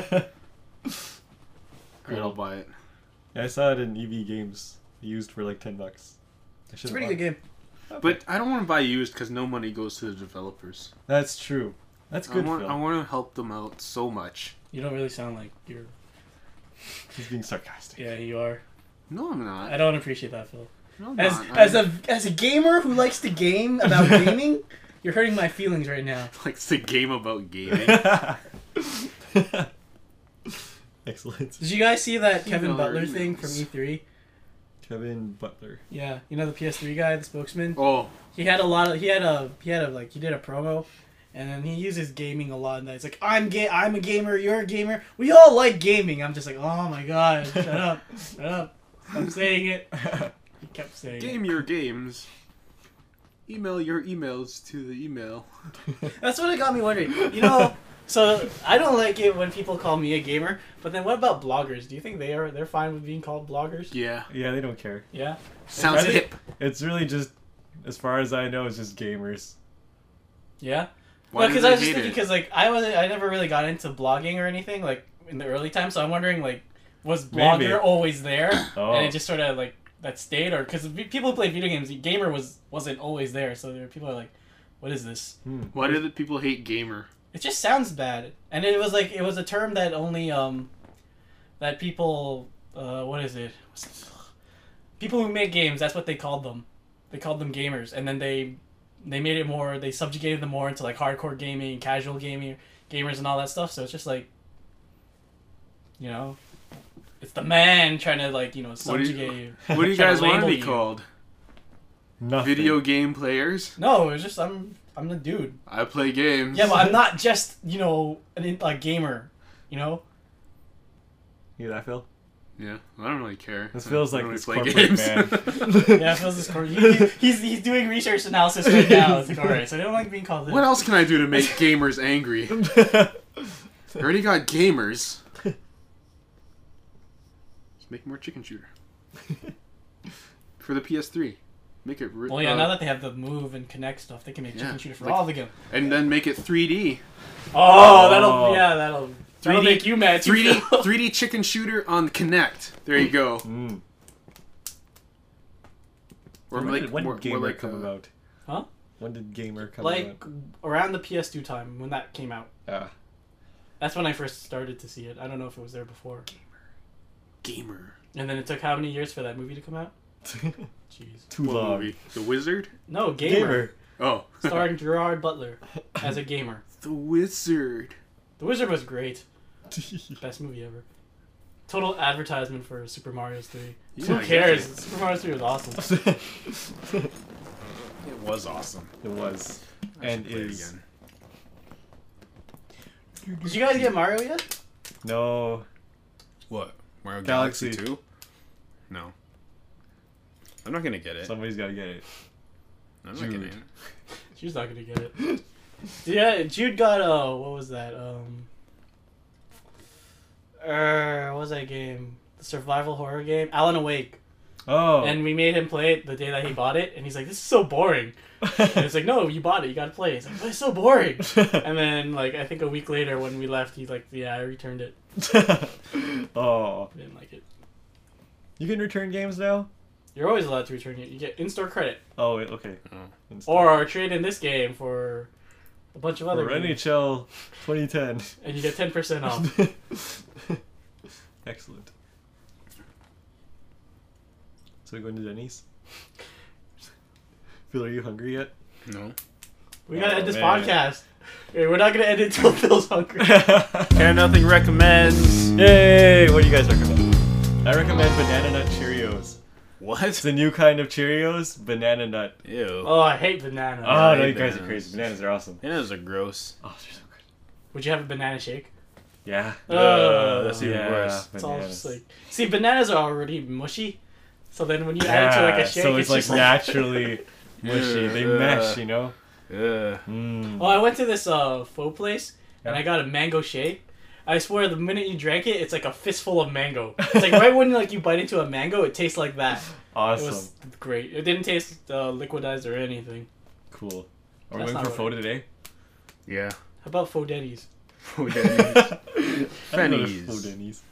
Alright, I'll buy it. Yeah, I saw it in E V Games, used for like ten bucks. I It's a pretty good game. But I don't want to buy used because no money goes to the developers. That's true. That's good, I want Phil. I want to help them out so much. You don't really sound like you're. He's being sarcastic. Yeah, you are. No, I'm not. I don't appreciate that, Phil. No, I'm As not. as I'm- a as a gamer who likes to game about gaming, you're hurting my feelings right now. like it's a game about gaming. Excellent. Did you guys see that Kevin Email your Butler thing from emails. E three? Kevin Butler. Yeah, you know the P S three guy, the spokesman. Oh, He had a lot of he had a he had a like he did a promo, and then he uses gaming a lot. And it's like I'm ga- I'm a gamer, you're a gamer. We all like gaming. I'm just like, oh my god, shut up, shut up. I'm saying it. He kept saying game your games. Email your emails to the email. it. That's what it got me wondering. You know, so I don't like it when people call me a gamer. But then what about bloggers? Do you think they are they're fine with being called bloggers? Yeah, Yeah, they don't care. Yeah. sounds Are they- hip. It's really just, as far as I know, it's just gamers. Yeah. Why Well, do because they I was just hate thinking, it? because like I was, I never really got into blogging or anything like in the early times. So I'm wondering, like, was Blogger Maybe. always there, Oh. and it just sort of like that stayed, or because people who play video games, gamer was wasn't always there. So there were people who are like, what is this? Hmm. Why do the people hate gamer? It just sounds bad, and it was like it was a term that only um, that people uh, what is it? People who make games, that's what they called them. They called them gamers, and then they they made it more. They subjugated them more into like hardcore gaming, casual gaming, gamers, and all that stuff. So it's just like, you know, it's the man trying to like you know What do subjugate you, you. what do you Trying guys to want to label be you. called? Nothing. Video game players? No, it was just I'm I'm the dude. I play games. Yeah, but I'm not just you know an in- a gamer. You know. You hear that, Phil? Yeah, I don't really care. This I feels don't like this play corporate games. man. Yeah, Phil's this cor- he, he- he's he's doing research analysis right now. It's like, all right, so they don't like being called this. What else can I do to make gamers angry? I already got gamers. Just make more chicken shooter. For the P S three. Make it... Re- Well, yeah, uh, now that they have the move and connect stuff, they can make Yeah, chicken shooter for like- all the games. And then make it three D. Oh, that'll yeah, that'll that'll 3D make you mad. too, three D Phil. three D chicken shooter on Kinect. There you go. Mm. Or when like did, when more, did Gamer more like come uh, about? Huh? When did Gamer come Like about? around the P S two time when that came out. Ah. That's when I first started to see it. I don't know if it was there before. gamer. And then it took how many years for that movie to come out? Jeez. Too What long. movie? The Wizard? No, Gamer. Oh. Starring Gerard Butler as a gamer. The Wizard. The Wizard was great. Best movie ever. Total advertisement for Super Mario three. Yeah, Who I cares? guess Super Mario three was awesome. It was awesome. It was. I And should play it is. again. Did you guys get Mario yet? No. What? Mario Galaxy. Galaxy two? No. I'm not gonna get it. Somebody's gotta get it. I'm not getting Jude. it. She's not gonna get it. Yeah, Jude got uh, what was that? Um, uh, what was that game? The survival horror game, Alan Awake. Oh. And we made him play it the day that he bought it, and he's like, "This is so boring." And it's like, "No, you bought it. You gotta play it." It's like, "But it's so boring." And then, like, I think a week later when we left, he's like, "Yeah, I returned it. Oh. I didn't like it." You can return games now? You're always allowed to return it. You get in-store credit, Oh, wait, okay. Oh. Install. or trade in this game for a bunch of other For N games, H L twenty ten. and you get ten percent off. Excellent. So we going to Denny's? Phil, are you hungry yet? No. We gotta Oh, end this man. podcast. Okay, we're not gonna end it until Phil's hungry. Care Nothing recommends. Yay! What do you guys recommend? I recommend Banana Nut Cheerios. What? It's a new kind of Cheerios, banana nut. Ew. Oh, I hate banana. Oh, I no, hate you guys are bananas. crazy. Bananas are awesome. Bananas are gross. Oh, they're so good. Would you have a banana shake? Yeah. Uh, that's even yeah, worse. It's all bananas. just like, see, bananas are already mushy, so then when you add it to like Yeah, a shake, so it's, it's like just like. naturally mushy. They Ugh. mesh, you know? Ugh. Mm. Oh, I went to this uh pho place and Yeah. I got a mango shake. I swear, the minute you drank it, it's like a fistful of mango. It's like right when like you bite into a mango, it tastes like that. Awesome. It was great. It didn't taste uh, liquidized or anything. Cool. Are we That's going not for what photo I- today? Yeah. How about faux Denny's? Denny's. Fenny's. Fenny's. Denny's.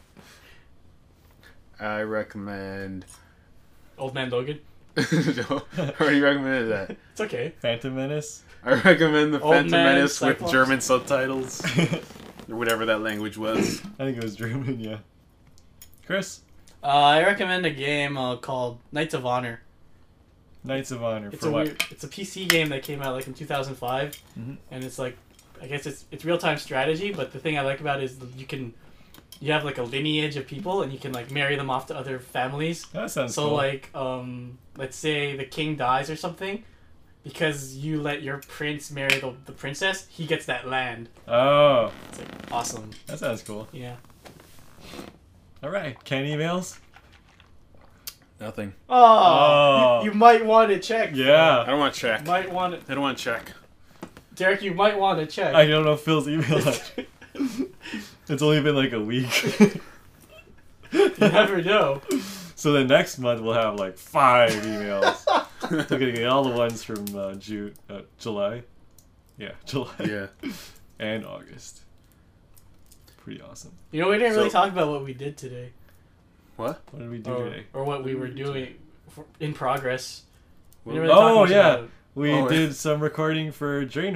I recommend. Old Man Logan. no, I already recommended that. It's okay. Phantom Menace. I recommend the Old Phantom Man Menace with Cyclops. German subtitles. Or whatever that language was. I think it was German, yeah. Chris? Uh, I recommend a game uh, called Knights of Honor. Knights of Honor. It's for a what? weird, it's a P C game that came out like in two thousand five, Mhm. and it's like, I guess it's it's real time strategy. But the thing I like about it is that you can, you have like a lineage of people, and you can like marry them off to other families. That sounds So cool. like, um, let's say the king dies or something, because you let your prince marry the the princess, he gets that land. Oh, It's like awesome. that sounds cool. Yeah. Alright, can emails? Nothing. Oh, Oh. You, you might want to check. I Yeah. don't want to check. Might want to, I don't want to check. Derek. You might want to check. I don't know Phil's email. It's only been like a week. You never know. So the next month we'll have like five emails. We're gonna get all the ones from uh, June, uh, July. Yeah, July. Yeah. And August. Pretty awesome. You know, we didn't really So- talk about what we did today, What? What did we do or, today? or what we were doing for, in progress. We What- didn't really talk Oh, much yeah. about it. We Oh, did some recording for Draenor.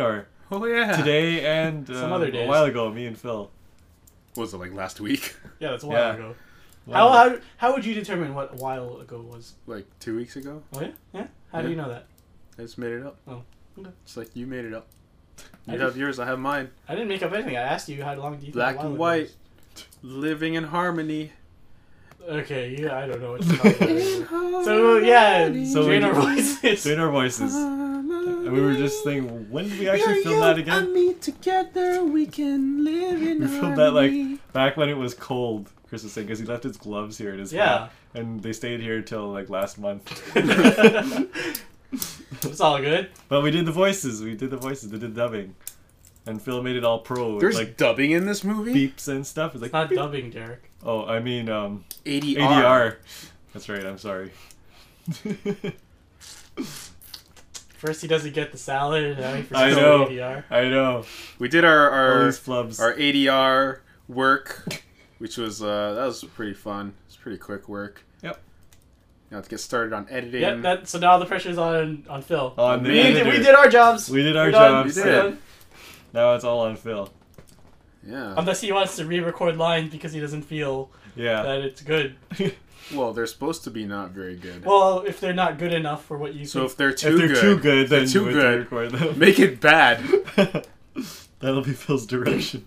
Oh yeah. today and Some uh, other a days. while ago. Me and Phil. What was it, like last week? Yeah, that's a while Yeah. ago. Wow. How, how how would you determine what a while ago was? Like two weeks ago? Oh yeah, yeah. How do Yeah. you know that? I just made it up. Oh, okay. It's like you made it up. I You just- have yours, I have mine. I didn't make up anything. I asked you how long do you think Black a while and ago white. was? Living in harmony. Okay, yeah, I don't know what to talk about. So yeah, So so we- our voices. Doing our voices. And we were just thinking, when did we actually film that again? me together, we can live in We filmed that like back when it was cold. Chris was saying because he left his gloves here in his Yeah. hat, and they stayed here till like last month. It's all good. But we did the voices. We did the voices. They did dubbing, and Phil made it all pro. with, There's like dubbing in this movie? beeps and stuff. It's like It's not beep. dubbing, Derek. Oh, I mean um, A D A D R. R. That's right. I'm sorry. First he doesn't get the salad, and now he I forgets know. A D R. I know. We did our All our, these flubs. our A D R work, which was uh, that was pretty fun. It's pretty quick work. Yep. Now to get started on editing. Yep. That so now the pressure's on on Phil. On the we, did, editor. we did our jobs. We did our We're done. jobs. We We're did. done. Now it's all on Phil. Yeah. Unless he wants to re-record lines because he doesn't feel Yeah. that it's good. Well, they're supposed to be not very good. Well, if they're not good enough for what you so think. if they're If too they're good, too good, they're then too you have to good. record them. Make it bad. That'll be Phil's direction.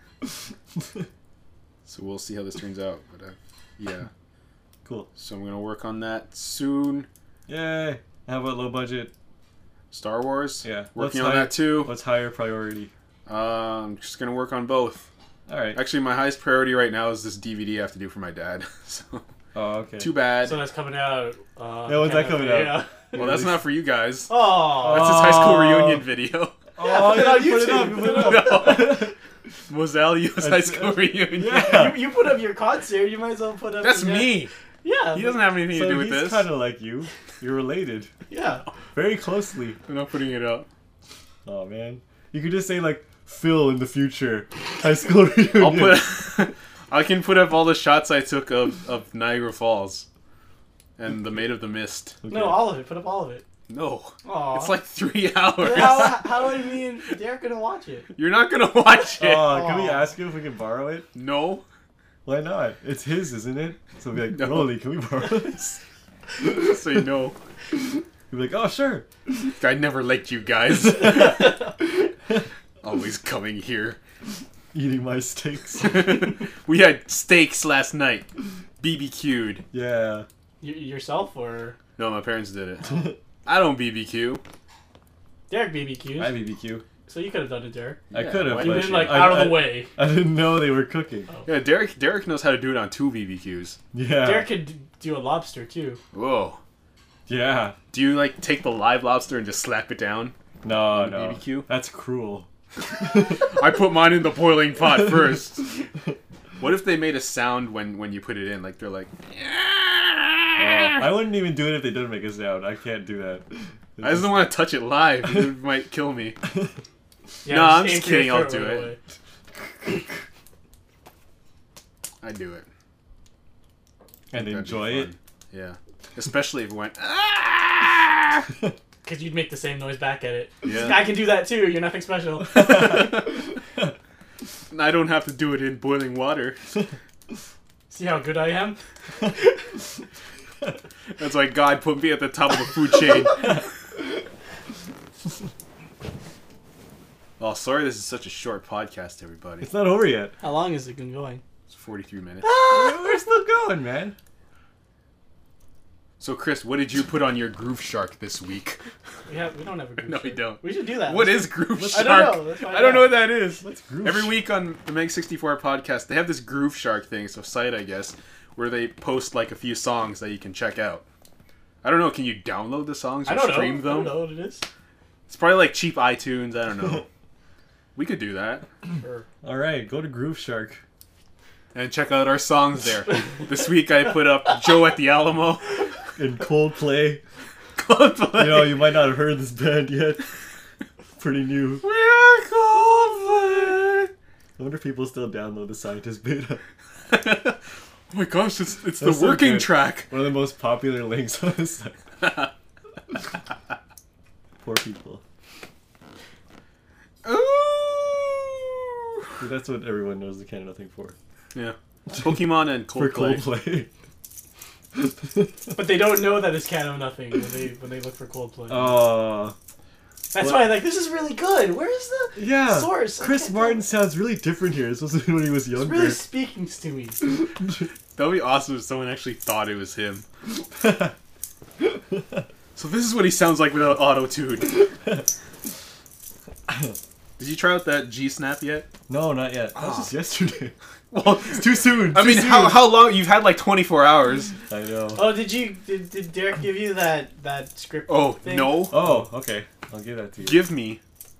So we'll see how this turns out. But uh, yeah. Cool. So I'm gonna work on that soon. Yay. How about low budget? Star Wars. Yeah. Working What's on high- that too. What's higher priority? Uh, I'm just gonna work on both. All right. Actually, my highest priority right now is this D V D I have to do for my dad. So Oh, okay. too bad. So that's coming out. Uh, Yeah, when's that kind of- coming out? Yeah. Well, that's not for you guys. Oh. That's his high school Oh. reunion video. Oh, put it yeah, on put it YouTube. up. Put it up. Moselio's high That's- school reunion. Yeah. You, you put up your concert. You might as well put up. That's your- me. Yeah. He doesn't have anything So to do with he's this. kind of like you. You're related. Yeah. Very closely. I'm not putting it up. Oh, man. You could just say, like, Phil in the future. High school reunion. I'll put. I can put up all the shots I took of, of Niagara Falls and the Maid of the Mist. Okay. No, all of it. Put up all of it. No, Aw. it's like three hours. How, how are me and Derek gonna watch it? You're not gonna watch it. Oh, can we Aw. ask him if we can borrow it? No. Why not? It's his, isn't it? So we'll be like, No. Rolly, can we borrow this? Say no. He'll be like, oh, sure. I never liked you guys. Always coming here. Eating my steaks. We had steaks last night. B B Q'd. Yeah. Y- yourself or No, my parents did it. I don't B B Q. Derek B B Qs? I B B Q. So you could have done it, Derek. I Yeah, could have, why You've but didn't been like I, out of I- the way. I didn't know they were cooking. Yeah, Derek. Derek knows how to do it on two B B Qs. Yeah. Derek could d- do a lobster too. Whoa. Yeah. Do you like take the live lobster and just slap it down? No, On the no. B B Q? That's cruel. I put mine in the boiling pot first. What if they made a sound when when you put it in? Like they're like. Uh, I wouldn't even do it if they didn't make a sound. I can't do that. I just don't want to touch it live. It might kill me. Yeah, No, I'm aim just for your kidding, I'll throat do right it. away. I do it. And That'd be enjoy it. fun. Yeah. Especially if it went. "Ah!" Cause you'd make the same noise back at it. Yeah. I can do that too. You're nothing special. And I don't have to do it in boiling water. See how good I am? That's why God put me at the top of the food chain. Oh, sorry this is such a short podcast, everybody. It's not over yet. How long has it been going? It's forty-three minutes. We're still going, man. So, Chris, what did you put on your Groove Shark this week? We have we don't have a group. No, we chat. don't. We should do that. What is Groove I Shark? don't know. Let's find I don't out. know what that is. Let's groove. Every week on the Meg sixty-four podcast, they have this Groove Shark thing, so site, I guess, where they post like a few songs that you can check out. I don't know. Can you download the songs or I don't know. stream I them? don't know what it is. It's probably like cheap iTunes. I don't know. We could do that Or All right, go to Groove Shark. and check out our songs there. This week I put up Joe at the Alamo. In Coldplay. Coldplay. You know, you might not have heard this band yet. Pretty new. We are Coldplay. I wonder if people still download the Scientist Beta. Oh my gosh, it's it's the That's so working good. track. One of the most popular links on the site. Poor people. Ooh. See, that's what everyone knows the Canada thing for. Yeah. Pokemon and For Coldplay. Coldplay. But they don't know that it's Can of Nothing when they when they look for Coldplay. Oh. That's what- why like this is really good. Where's the Yeah. source? I Chris can't Martin tell. sounds really different here. This wasn't when he was It's younger. really speaking to me. That would be awesome if someone actually thought it was him. So this is what he sounds like without auto-tune. Did you try out that G-Snap yet? No, not yet. That was Ah. just yesterday. Well, It's too soon. I too mean, soon. how how long? You've had like twenty-four hours. I know. Oh, did you did, did Derek give you that that script? Oh, thing? no. Oh, okay. I'll give that to you. Give me.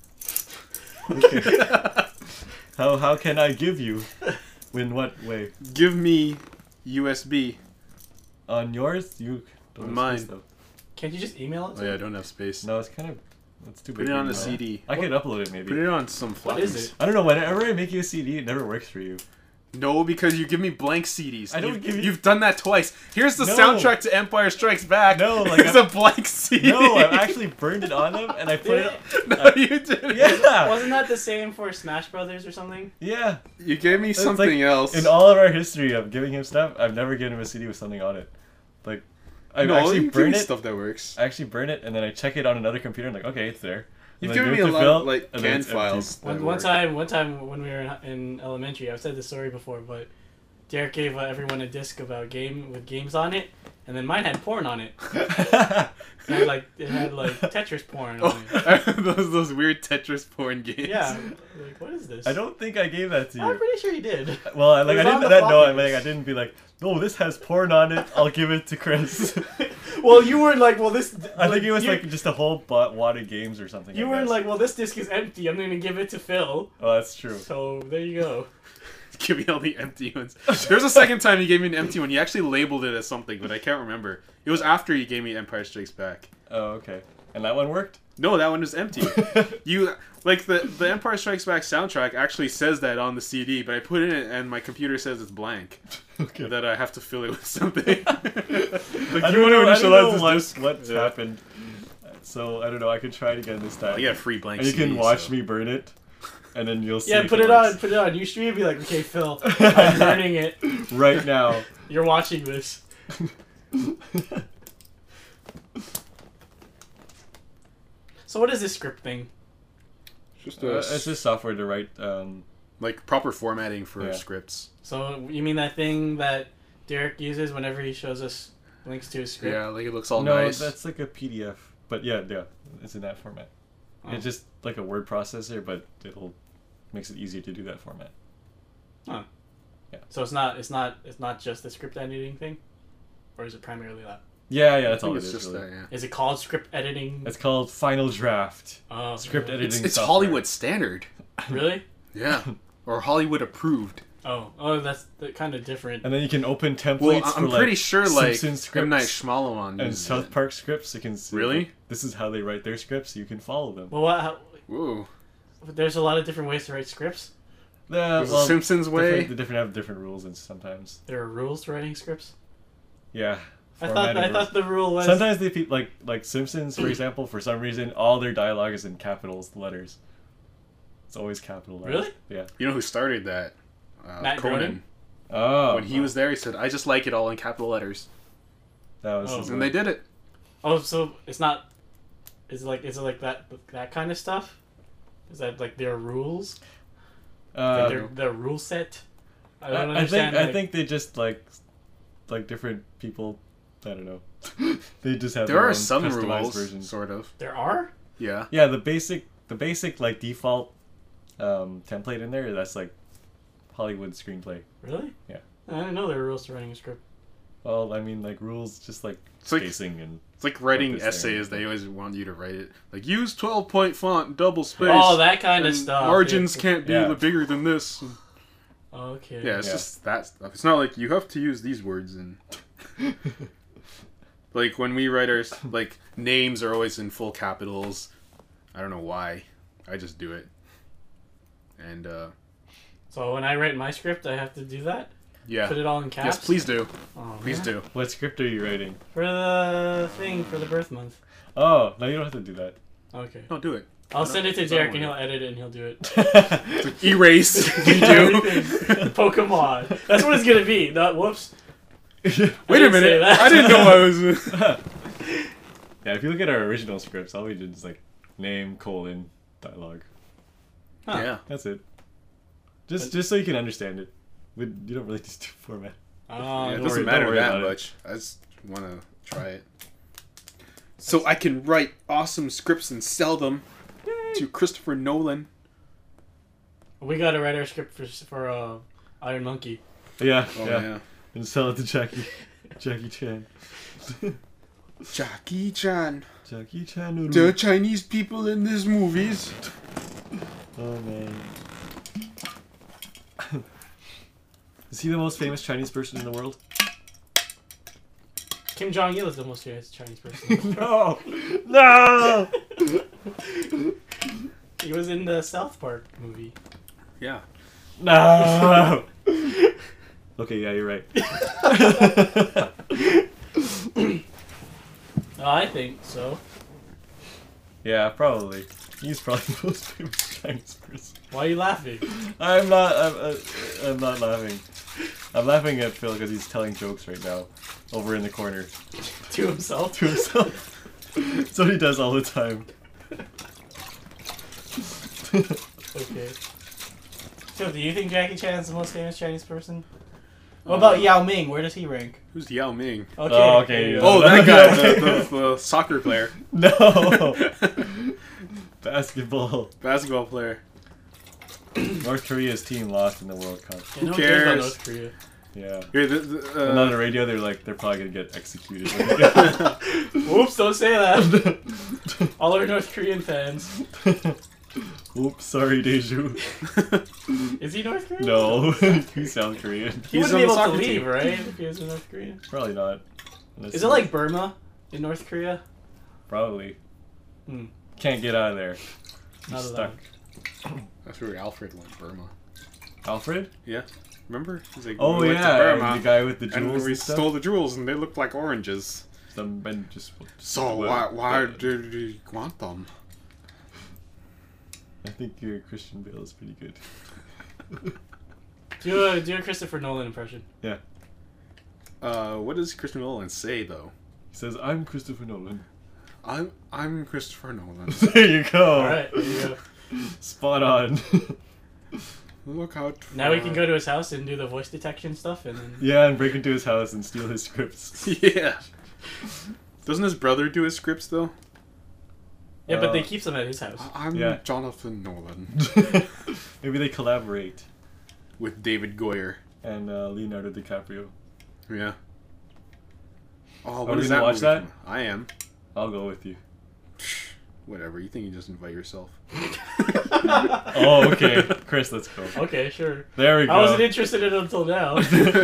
Okay. How how can I give you? In what way? Give me U S B. On yours? You don't have Mine. space, though. Can't you just email it? Oh To yeah, I me? don't have space. No, it's kind of it's too Put big. it on for a you. C D. I could upload it maybe. Put it on some floppies. What is it? I don't know. Whenever I make you a C D, it never works for you. No, because you give me blank C Ds. I don't you've, give you- You've done that twice. Here's the No. soundtrack to Empire Strikes Back. No, like Here's I'm- a blank C D. No, I actually burned it on them and I put it. No, you didn't. Yeah. Wasn't that the same for Smash Brothers or something? Yeah. You gave me It's something like, else. In all of our history of giving him stuff, I've never given him a C D with something on it. Like, I no, actually you give burn me it. stuff that works. I actually burn it and then I check it on another computer and like, okay, it's there. And You've then given me give a it to lot Phil, of like and then canned it's empty. files. that One, one work. time, one time when we were in, in elementary, I've said this story before, but Derek gave uh, everyone a disc of a game with games on it, and then mine had porn on it. It had like it had like Tetris porn on it. Oh, those those weird Tetris porn games. Yeah, like what is this? I don't think I gave that to I'm you. pretty sure you did. Well, I, like It I was on didn't the that no, I floppy like I disk. didn't be like, no, this has porn on it. I'll give it to Chris. Well, you weren't like, well, this. I think it was you, like just a whole butt wad of games or something. You I weren't guess. like, well, this disc is empty. I'm gonna give it to Phil. Oh, that's true. So there you go. Give me all the empty ones. There's a second time you gave me an empty one. You actually labeled it as something, but I can't remember. It was after you gave me Empire Strikes Back. Oh, okay. And that one worked. No, that one was empty. You like the the Empire Strikes Back soundtrack actually says that on the C D, but I put it in and my computer says it's blank. Okay. That I have to fill it with something. like, I you don't want know, to I don't initialize know this what, disc? what's Yeah. happened. So I don't know. I could try it again this time. I get a free blank and you C D, can watch so. me burn it, and then you'll see. Yeah, if put it works. on. Put it on Ustream and be like, okay, Phil, I'm burning it. right now. You're watching this. So what is this script thing? Just Uh, it's just software to write. Um, like proper formatting for Yeah. scripts. So you mean that thing that Derek uses whenever he shows us links to his script? Yeah, like it looks all no, nice. that's like a P D F. But yeah, yeah, it's in that format. Oh. It's just like a word processor, but it'll makes it easier to do that format. Huh. Yeah. So it's not it's not it's not just the script editing thing, or is it primarily that? Yeah, yeah, I that's think all it it's is. just Really. that, yeah. Is it called script editing? It's called Final Draft. Oh, Script really? editing. It's, it's software. Hollywood standard. Really? Yeah. Or Hollywood approved. Oh, oh, that's kind of different. And then you can open templates Well, for I'm like pretty sure like Simpsons M. Night scripts Shyamalan and uses South it. Park scripts. You can see. Really? like, this is how they write their scripts. You can follow them. Well, what, how, Whoa. there's a lot of different ways to write scripts. Yeah, There's the well, Simpsons way. different, the different have different rules, and sometimes, There are rules to writing scripts. yeah. I thought formatted I rules. thought the rule was Sometimes they pe- like like Simpsons, for example. For some reason, all their dialogue is in capitals letters. It's always capital letters. Really? Yeah. You know who started that? Uh, Matt Conan. Groening? Oh. When he was there, he said, "I just like it all in capital letters," That was Oh. his and way. they did it. Oh, so it's not. Is it like is it like that that kind of stuff? Is that like their rules? Uh, Like their their rule set? I I, don't I think understand. I like- think they just like like different people. I don't know. They just have There their are own some customized rules, versions. sort of. there are. Yeah. Yeah, the basic the basic like default um, template in there. That's like Hollywood screenplay. Really? Yeah. I didn't know there were rules to writing a script. Well, I mean, like rules, just like It's like- spacing and. It's like writing Like this thing. essays. They always want you to write it like use twelve point font, double space. Oh, that kind of and stuff. Margins Yeah. can't be Yeah. bigger than this. Okay. Yeah, it's Yeah. just that stuff. It's not like you have to use these words and like when we write our like names are always in full capitals. I don't know why. I just do it. And uh So when I write my script, I have to do that. yeah. Put it all in caps. Yes, please do. Oh, Please man. do. What script are you writing? For the thing for the birth month. Oh no, you don't have to do that. Okay. No, do it. I'll I send it to don't- I Derek don't and want he'll edit it and he'll do it. Erase. Redo. Pokemon. That's what it's gonna be. Not whoops. Wait a didn't say minute. that. I didn't know I was. Yeah, if you look at our original scripts, all we did is like name, colon, dialogue. Huh. Yeah. That's it. Just just so you can understand it. We, you don't really just do format. Oh, Yeah, it don't doesn't worry- matter don't worry that about it. much. I just want to try it. So I can write awesome scripts and sell them to Christopher Nolan. we gotta write our script for for uh, Iron Monkey. Yeah, Oh, yeah. yeah. And sell it to Jackie, Jackie Chan. Jackie Chan. Jackie Chan. The Chinese people in these movies. Oh man. Is he the most famous Chinese person in the world? Kim Jong Il is the most famous Chinese person. No! No! He was in the South Park movie. Yeah. No! Okay, yeah, you're right. Oh, I think so. Yeah, probably. He's probably the most famous Chinese person. Why are you laughing? I'm not. I'm, uh, I'm not laughing. I'm laughing at Phil because he's telling jokes right now, over in the corner To himself? to himself. That's what he does all the time. Okay. So, do you think Jackie Chan's the most famous Chinese person? What about Yao Ming? Where does he rank? Who's Yao Ming? Okay. Oh, okay, there you yeah. go. Oh, that guy, the, the, the soccer player, No. Basketball. basketball player. North Korea's team lost in the World Cup. Yeah, no Who one cares about cares? North Korea. Yeah. Here, the, the, And on uh, the radio, they're like, they're probably gonna get executed. Oops, don't say that. All our North Korean fans. Oops, sorry, Deju. Is he North Korean? No, he's South Korean. He He's wouldn't be on the able to soccer leave, team. right? If he was in North Korea. Probably not. Unless Is it he- like Burma in North Korea? Probably. Hmm. Can't get out of there. Not He's allowed. stuck. that's where Alfred went, Burma. Alfred? Yeah, remember? He's like, Oh we went to yeah, Burma, and the guy with the and jewels we and stuff. stole the jewels, and they looked like oranges. Some men just. So well, why why uh, did he want them? I think your Christian Bale is pretty good. Do a do a Christopher Nolan impression. Yeah. Uh, what does Christopher Nolan say though? He says, "I'm Christopher Nolan." I'm I'm Christopher Nolan. There you go. All right, there you go. Spot on. Look out! For... Now we can go to his house and do the voice detection stuff, and then Yeah, and break into his house and steal his scripts. Yeah. Doesn't his brother do his scripts though? yeah, but they Uh, keep them at his house. I'm Yeah. Jonathan Nolan Maybe they collaborate. with David Goyer. And uh, Leonardo DiCaprio. Yeah. Oh, we what is gonna that? watch movie that? from? I am. I'll go with you. Whatever. You think you just invite yourself? Oh, okay. Chris, let's go. Okay, sure. There we go. I wasn't interested in it until now.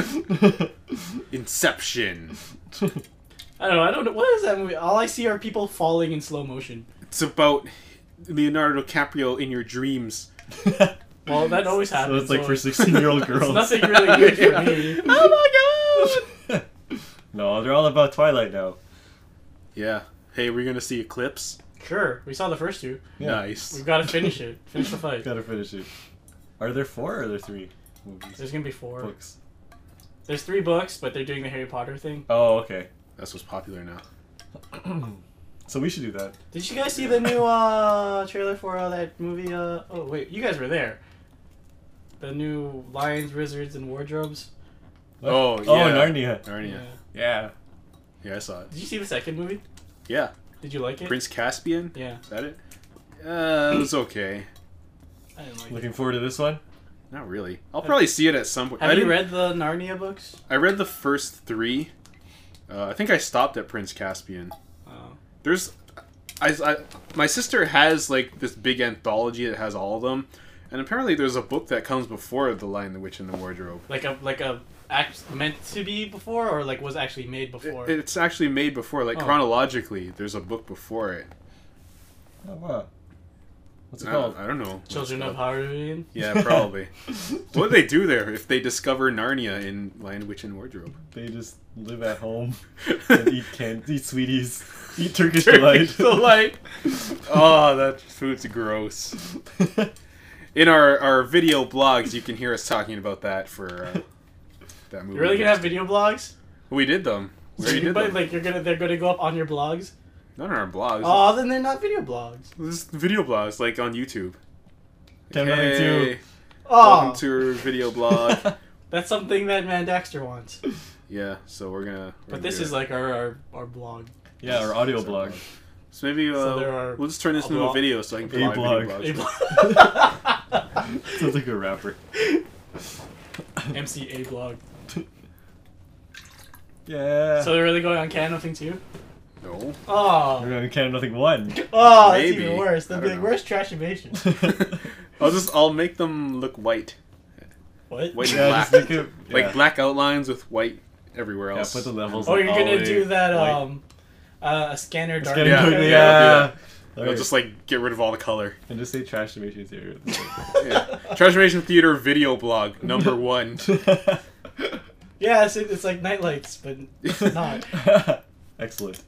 Inception. I don't know. I don't know. What is that movie? All I see are people falling in slow motion. It's about Leonardo DiCaprio in your dreams. Well, that always So happens. it's like so for sixteen-year-old girls. It's nothing really good for me. Oh my god! No, they're all about Twilight now. Yeah. Hey, we're gonna see Eclipse. Sure, we saw the first two. Yeah. Nice. We've got to finish it. Finish the fight. Gotta finish it. Are there four or are there three movies? There's gonna be four. Books. There's three books, but they're doing the Harry Potter thing. Oh, okay. That's what's popular now. So we should do that. Did you guys see the new uh, trailer for uh, that movie? Uh, oh wait, you guys were there. The new Lions, Wizards, and Wardrobes. What? Oh, Oh, yeah. Narnia. Narnia. Yeah. Yeah, I saw it. Did you see the second movie? Yeah. Did you like it? Prince Caspian? Yeah. Is that it? Uh, it was okay. I didn't like Looking forward to this one. Not really. I'll probably see it at some point. it. Have I you didn't- read the Narnia books? I read the first three. Uh, I think I stopped at Prince Caspian. Oh. There's, I, I, my sister has like this big anthology that has all of them, and apparently there's a book that comes before The Lion, the Witch, and the Wardrobe. Like a like a act meant to be before, or like was actually made before. It, it's actually made before, like Oh. chronologically. There's a book before it. Oh, wow. What's it I, called? I don't know. Children what's of it called. Haruin. Yeah, probably. What do they do there if they discover Narnia in Lion, Witch, and Wardrobe? They just live at home and eat can eat sweeties. Eat Turkish delight. Turkish delight. Oh, that food's gross. In our, our video blogs, you can hear us talking about that for uh, that movie. You're really gonna have video blogs? We did them. We So already you, did but, them. like you're gonna they're gonna go up on your blogs? Not on our blogs. Oh, then they're not video blogs. This is video blogs, like on YouTube. Ten nothing two. Oh, Welcome to our video blog. that's something that Man Daxter wants. Yeah, so we're gonna. we're But gonna this do is it. like our, our, our blog. Yeah, our audio blog. So maybe uh, So there are we'll just turn this a into a blog- video so I can put a my blog. video A blogs. blog. Sounds like a rapper. M C A blog. Yeah. So they're really going on Can Nothing too? No. Oh. We're gonna count nothing one. Oh, that's Maybe. even worse. They'll I be don't like, know. where's Trashimation? I'll just I'll make them look white, What? white and Yeah, black, just make it, yeah. like black outlines with white everywhere Yeah, else. put the levels. Oh, like, you're all gonna the do way that, white. um, uh, a scanner dark. Scanner Yeah, dark- yeah, yeah. I'll Alright. just like get rid of all the color. And just say Trash Animations here. Yeah. Transformation Theater video blog number one. Yeah, it's, it's like Nightlights, but it's not. Excellent.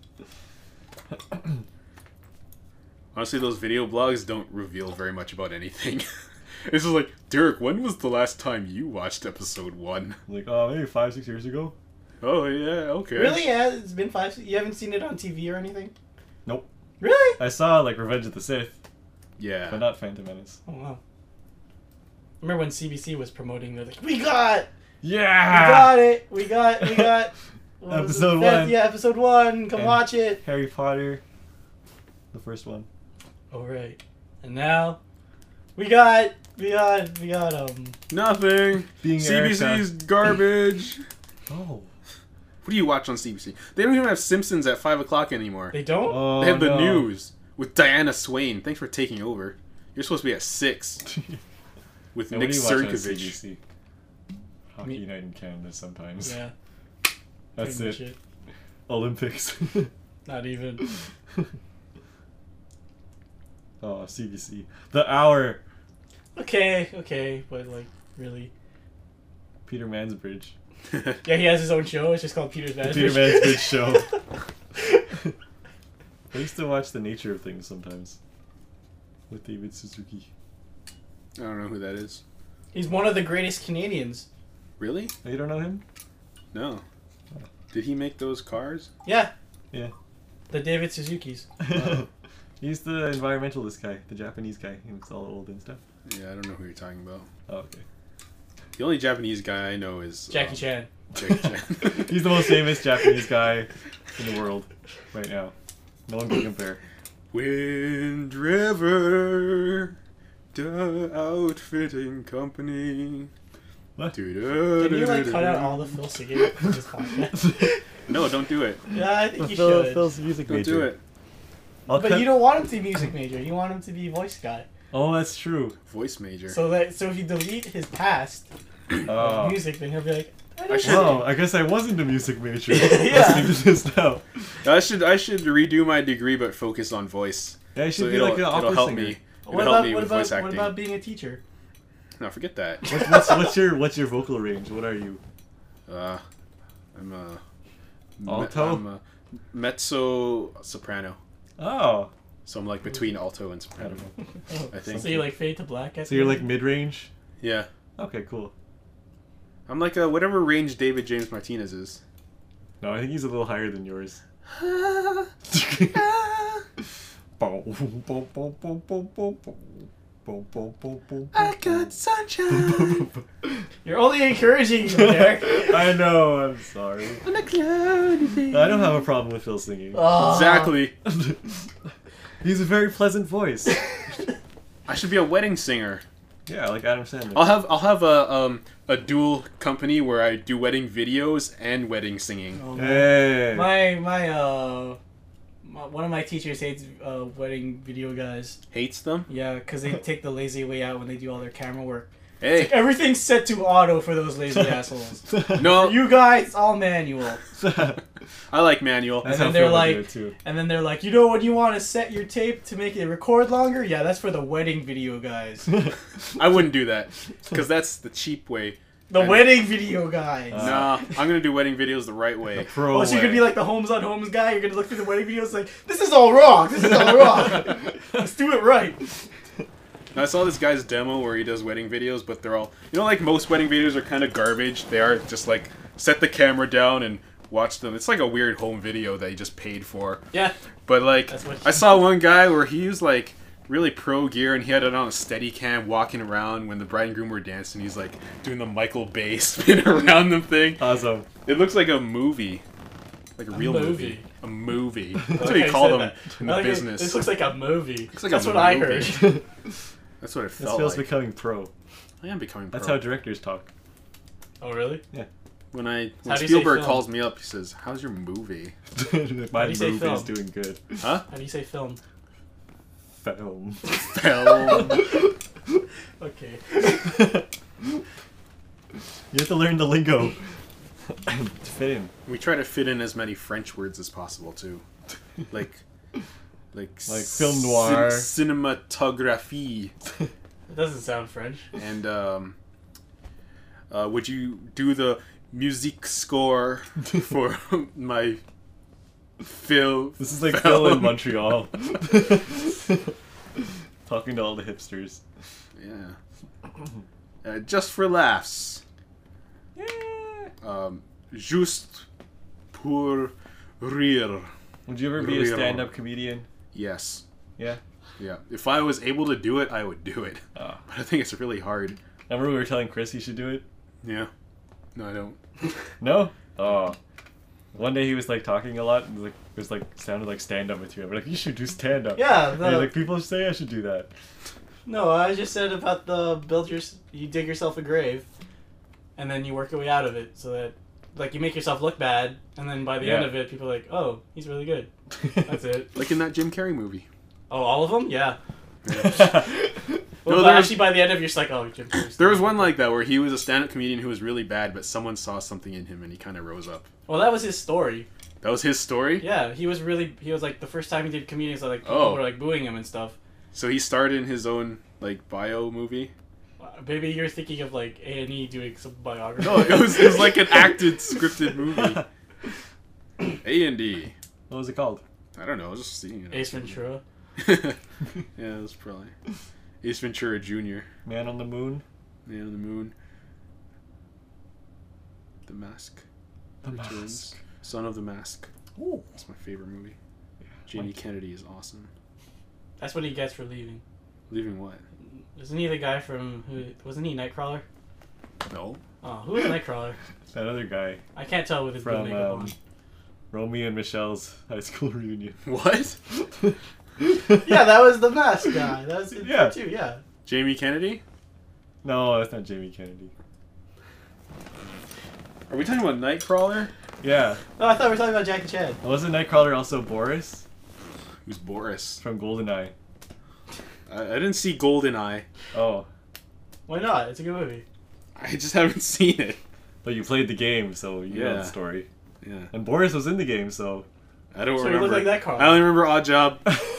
Honestly, those video blogs don't reveal very much about anything. It's just like, Derek, when was the last time you watched episode one? Like, oh, maybe five, six years ago. Oh yeah, okay. Really? Yeah, it's been five. You haven't seen it on T V or anything? Nope. Really? I saw like Revenge of the Sith, Yeah. but not Phantom Menace. Oh wow. Remember when C B C was promoting? They're like, we got, we Yeah. got it, we got, we got. what was it? Episode Fifth- one. Yeah, episode one. Come And- watch it. Harry Potter, the first one. All right, and now we got, we got, we got um. Nothing. Being C B C's garbage. Oh. What do you watch on C B C? They don't even have Simpsons at five o'clock anymore. They don't. Oh. They have the no. news with Diana Swain. Thanks for taking over. You're supposed to be at six with Yeah, Nick what do you watch on C B Cernkovich. C? Hockey Me- Night in Canada sometimes. Yeah. That's pretty it. much it. Olympics. Not even. Oh, C B C. The Hour. Okay, okay, but like, really. Peter Mansbridge. Yeah, he has his own show. It's just called Peter's The Bad. Peter Mansbridge Show. I used to watch The Nature of Things sometimes. With David Suzuki. I don't know who that is. He's one of the greatest Canadians. Really? Oh, you don't know him? No. Did he make those cars? Yeah. Yeah. The David Suzuki's. He's the environmentalist guy, the Japanese guy. He looks all old and stuff. Yeah, I don't know who you're talking about. Oh, okay. The only Japanese guy I know is Jackie um, Chan. Jackie Chan. He's the most famous Japanese guy in the world right now. No one can compare. Wind River, the outfitting company. What? Can you like cut out all the Phil singing from this podcast? No, don't do it. Yeah, I think you Phil, should. Phil's music Don't major. do it. I'll But cut- you don't want him to be music major. You want him to be voice guy. Oh, that's true. Voice major. So that so if you delete his past Oh. music, then he'll be like, I I don't should- Wow, I guess I wasn't a music major. Yeah. Listening to this now. I should I should redo my degree, but focus on voice. Yeah, you should So be it'll, like an it'll opera help singer. me. It'll What help about me what with about voice acting. what about being a teacher? No, forget that. What's, what's, what's your what's your vocal range? What are you? Uh, I'm a me- Alto? I'm a mezzo soprano. Oh, So I'm like between alto and I soprano. don't know. Oh, I think. So you like fade to black? At So the you're end? like mid range. Yeah, Okay, cool. I'm like a, whatever range David James Martinez is. No, I think he's a little higher than yours. I got sunshine You're only encouraging him, Derek. I know. I'm sorry. on a cloudy day. I don't have a problem with Phil singing. Oh. Exactly. He's a very pleasant voice. I should be a wedding singer. Yeah, like Adam Sandler. I'll have I'll have a um a dual company where I do wedding videos and wedding singing. Oh, man. Hey. My my uh, my, one of my teachers hates uh, wedding video guys. Hates them. Yeah, because they take the lazy way out when they do all their camera work. Hey, Everything's set to auto for those lazy assholes. no, You guys, it's all manual. I like manual. That's And then how they're Phil would like- do it too. And then they're like, you know when you want to set your tape to make it record longer? Yeah, that's for the wedding video guys. I wouldn't do that because that's the cheap way. The And- wedding video guys. Uh, Nah, I'm gonna do wedding videos the right way. Pro Oh, so you're gonna way. be like the Homes on Homes guy? You're gonna look through the wedding videos like, this is all wrong, this is all wrong. Let's do it right. I saw this guy's demo where he does wedding videos, but they're all, you know, like most wedding videos are kind of garbage. They are just like, set the camera down and watch them. It's like a weird home video that he just paid for. Yeah. But like, That's what I saw one guy where he was like really pro gear and he had it on a steady cam walking around when the bride and groom were dancing. He's like doing the Michael Bay spin around the thing. Awesome. It looks like a movie. Like a, A real movie. movie. A movie. That's Okay, what you you call said them that. in the I like it. business. This looks like a movie. Looks like That's a what I movie. heard. That's what it This felt feels like. becoming pro. I am becoming pro. That's how directors talk. Oh, really? When I How when do you say Spielberg film? calls me up, he says, "How's your movie?" My do you say movie's film? doing good. Huh? How do you say film? Film. Film. Okay. You have to learn the lingo to fit in. We try to fit in as many French words as possible too, like like Like film noir. cin- cinematography, It doesn't sound French. and um, uh, would you do the music score for my film? This is like Phil in Montreal. Talking to all the hipsters. Yeah. Uh, just for laughs. Yeah. Um, juste pour rire. Would you ever be a Real. stand-up comedian? Yes. Yeah. Yeah. If I was able to do it, I would do it. Oh. But I think it's really hard. Remember we were telling Chris he should do it? Yeah. No, I don't. No? Oh. One day he was like talking a lot and like it was like sounded like stand-up material. We're like, you should do stand-up. Yeah, And no, you're like, people say I should do that. no, I just said about the build your, you dig yourself a grave, and then you work your way out of it, so that, like, you make yourself look bad, and then by the Yeah. end of it, people are like, oh, he's really good. That's it. Like in that Jim Carrey movie. Oh, all of them? Yeah. Well, No, but there was- actually, by the end of it, you're just like, oh, Jim Carrey's There was still one good. like that where he was a stand-up comedian who was really bad, but someone saw something in him and he kind of rose up. Well, that was his story. That was his story. Yeah, he was really, he was like, the first time he did comedians, like, people Oh. were like booing him and stuff. So he starred in his own like bio movie. Maybe you're thinking of, like, A and E doing some biography. No, it was it was like an acted scripted movie. A and D. What was it called? I don't know. I was just seeing it. Ace Ventura. Yeah, it was probably Ace Ventura Junior Man on the Moon? Man on the Moon. The Mask. The Returns. Mask. Son of the Mask. Ooh. That's my favorite movie. Jamie Kennedy is awesome. That's what he gets for leaving. Leaving what? Isn't he the guy from, who, wasn't he Nightcrawler? No. Oh, who is Nightcrawler? That other guy I can't tell with his blue from makeup um, on. Romeo and Michelle's high school reunion. What? Yeah, that was the mask guy. That was Yeah. too. Yeah. Jamie Kennedy? No, that's not Jamie Kennedy. Are we talking about Nightcrawler? Yeah. Oh, I thought we were talking about Jackie Chan. Wasn't Nightcrawler also Boris Who's Boris? from GoldenEye? I, I didn't see GoldenEye. Oh, Why not? It's a good movie. I just haven't seen it. but you played the game, so you know Yeah. the story. Yeah. And Boris was in the game, so. I don't So you remember. look like that Carl. I only remember Odd Job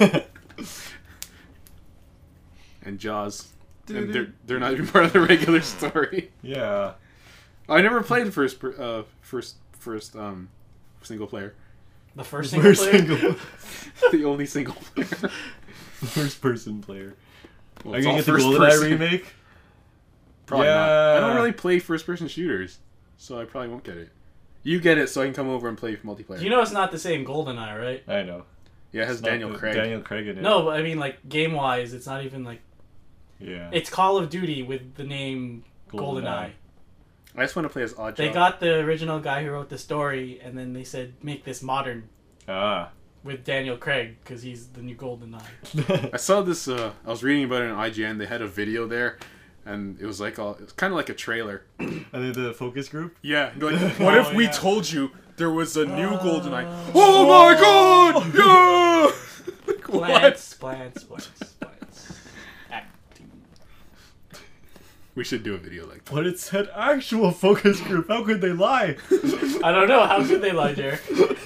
and Jaws. And they're, they're not even part of the regular story. Yeah. I never played first per- uh first first um single player. The first single First player. single, The only single player. first person player. Well, Are it's you all gonna get the first GoldenEye person. remake? Probably not. I Yeah. don't really play first person shooters, so I probably won't get it. You get it, so I can come over and play multiplayer. You know it's not the same GoldenEye, right? I know. yeah, it has It's not Daniel the- Craig. Daniel Craig in it. No, but I mean, like, game-wise, it's not even, like... Yeah. It's Call of Duty with the name GoldenEye. GoldenEye. I just want to play as Odd Job. They got the original guy who wrote the story, and then they said, make this modern Ah. with Daniel Craig, because he's the new GoldenEye. I saw this. Uh, I was reading about it on I G N. They had a video there, and it was like all. It was kind of like a trailer. Are they the focus group? Yeah. Like, what if Oh, we yeah. told you there was a new GoldenEye? Oh my God! Yeah! Like, what? Plants, plants, plants, plants. Acting. We should do a video like that. But it said actual focus group. How could they lie? I don't know. How could they lie, Derek?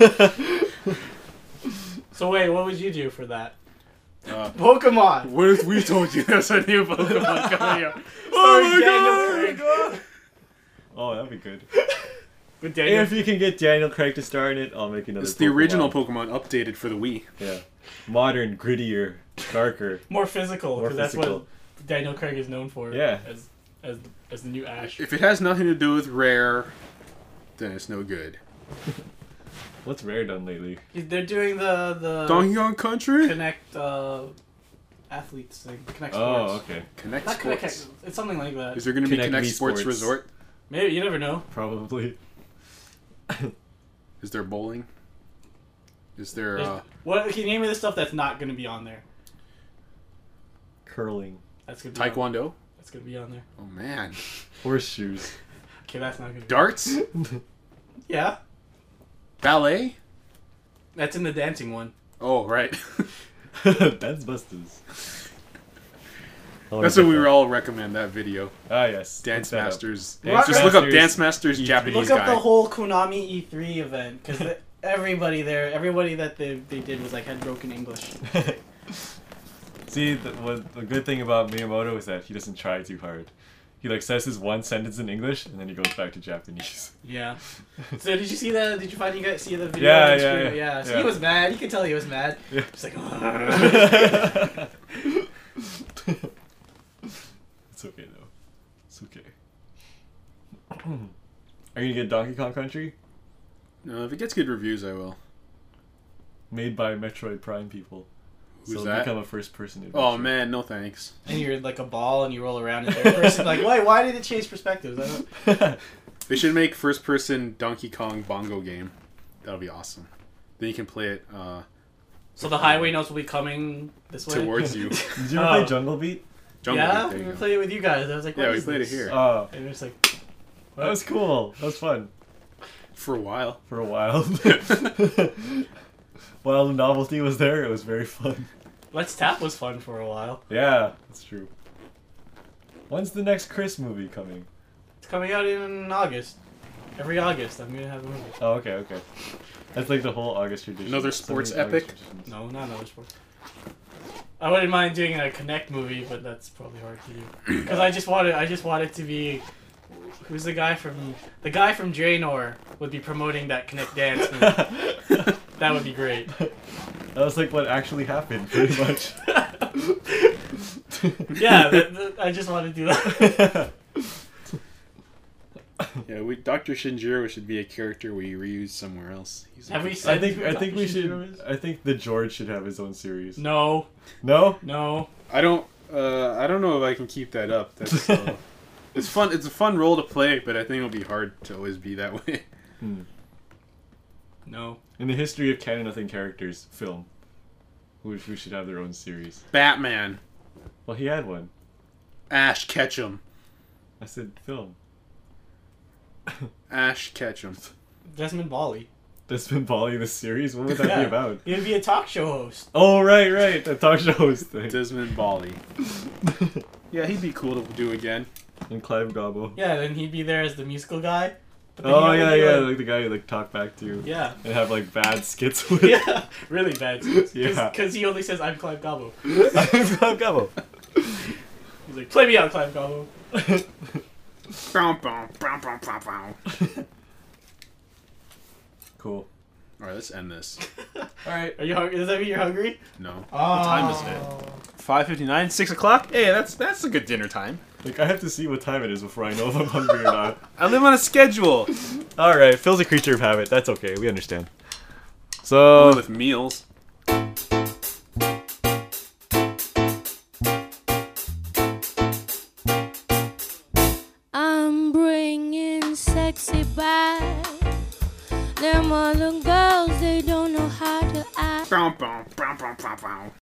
So wait, what would you do for that? Uh, Pokemon. what if we told you there's a new Pokemon coming out? Sorry, Daniel Craig. Oh, that'd be good. With Daniel. If you can get Daniel Craig to star in it, I'll make another. It's the original Pokemon updated for the Wii. Yeah, modern, grittier, darker. More physical, More because that's physical. what Daniel Craig is known for. Yeah. As as as the new Ash. If it has nothing to do with Rare, then it's no good. What's Rare done lately? They're doing the the Donkey Kong Country? Connect uh, athletes thing. Connect Oh, Sports. okay. Connect Not Sports. Connect. It's something like that. Is there going to be Connect Connect Wii Sports, Sports. Resort? Maybe you never know. Probably. Is there bowling? Is there There's- uh, What can you name me the stuff that's not going to be on there? Curling. That's gonna be On, Taekwondo? that's gonna be on there. Oh man. Horseshoes. Okay, that's not gonna. be Darts? Yeah, Ballet? that's in the dancing one. Oh, right. Dance Busters. That's what we were all recommend that video. Ah, yes. Dance Look that up. Masters. Dance Just look up Masters Dance Masters E three. Japanese Look up guy. the whole Konami E three event because everybody there, everybody that they they did was like had broken English. See, the, what, the good thing about Miyamoto is that he doesn't try too hard. He like says his one sentence in English and then he goes back to Japanese. Yeah. So did you see that? Did you find you guys see the video? Yeah, on the yeah, screen? yeah, yeah. So yeah. he was mad. You could tell he was mad. Yeah. Just like. It's okay though. It's okay. Are you gonna get Donkey Kong Country? No, if it gets good reviews, I will. Made by Metroid Prime people. Who's so it'll that? become a first-person adventure. Oh man, no thanks. And you're like a ball and you roll around in third person. Like, why? Why did it change perspectives? I don't. They should make first-person Donkey Kong bongo game. That'll be awesome. Then you can play it uh, So the highway notes will be coming this way. towards you. Did you ever Oh. play Jungle Beat? Jungle Yeah, Beat, there we you were go. playing it with you guys. I was like, what Yeah, we is played this? it here Oh, And it was like, that was cool. That was fun for a while. for a while. While the novelty was there, it was very fun. Let's Tap was fun for a while. Yeah, that's true. When's the next Chris movie coming? It's coming out in August. Every August, I'm gonna have a movie. Oh, okay, okay. That's like the whole August tradition. Another So sports many August epic? traditions. No, not another sport. I wouldn't mind doing a Connect movie, but that's probably hard to do. Because I just want it. I just want it to be. Who's the guy from the guy from Draenor would be promoting that Connect Dance movie. That would be great. That was like what actually happened, pretty much. Yeah, that, that, I just want to do that. Yeah, we Doctor Shinjiro should be a character we reuse somewhere else. He's Have we I said think who I think we Doctor should. Shinjiro is? I think the George should have his own series. No, No? no. I don't. Uh, I don't know if I can keep that up. That's. Uh, it's fun. It's a fun role to play, but I think it'll be hard to always be that way. Hmm. No. In the history of canon nothing characters film, who who should have their own series? Batman, Well, he had one. Ash Ketchum, I said film. Ash Ketchum. Desmond Bali. Desmond Bali the series. What would that Yeah. be about? He would be a talk show host. Oh right, right, the talk show host thing. Desmond Bali. Yeah, he'd be cool to do again. And Clive Gobbo. Yeah, then he'd be there as the musical guy. But then Oh he yeah, would be yeah, like- like the guy you like talk back to. Yeah. And have like bad skits with. Yeah, really bad. Because Yeah. he only says, I'm Clive Gobbo. Clive Gobbo. He's like, play me out, Clive Gobbo. Bow, bow, bow, bow, bow, bow. Cool. All right, let's end this. All right. Are you hungry? Does that mean you're hungry? No. Oh. What time is it? Five fifty-nine, six o'clock. Hey, that's that's a good dinner time. Like I have to see what time it is before I know if I'm hungry or not. I live on a schedule. All right, Phil's a creature of habit. That's okay. We understand. Only So with meals. I'm bringing sexy back. Them other girls, they don't know how to act. Bow, bow, bow, bow, bow, bow.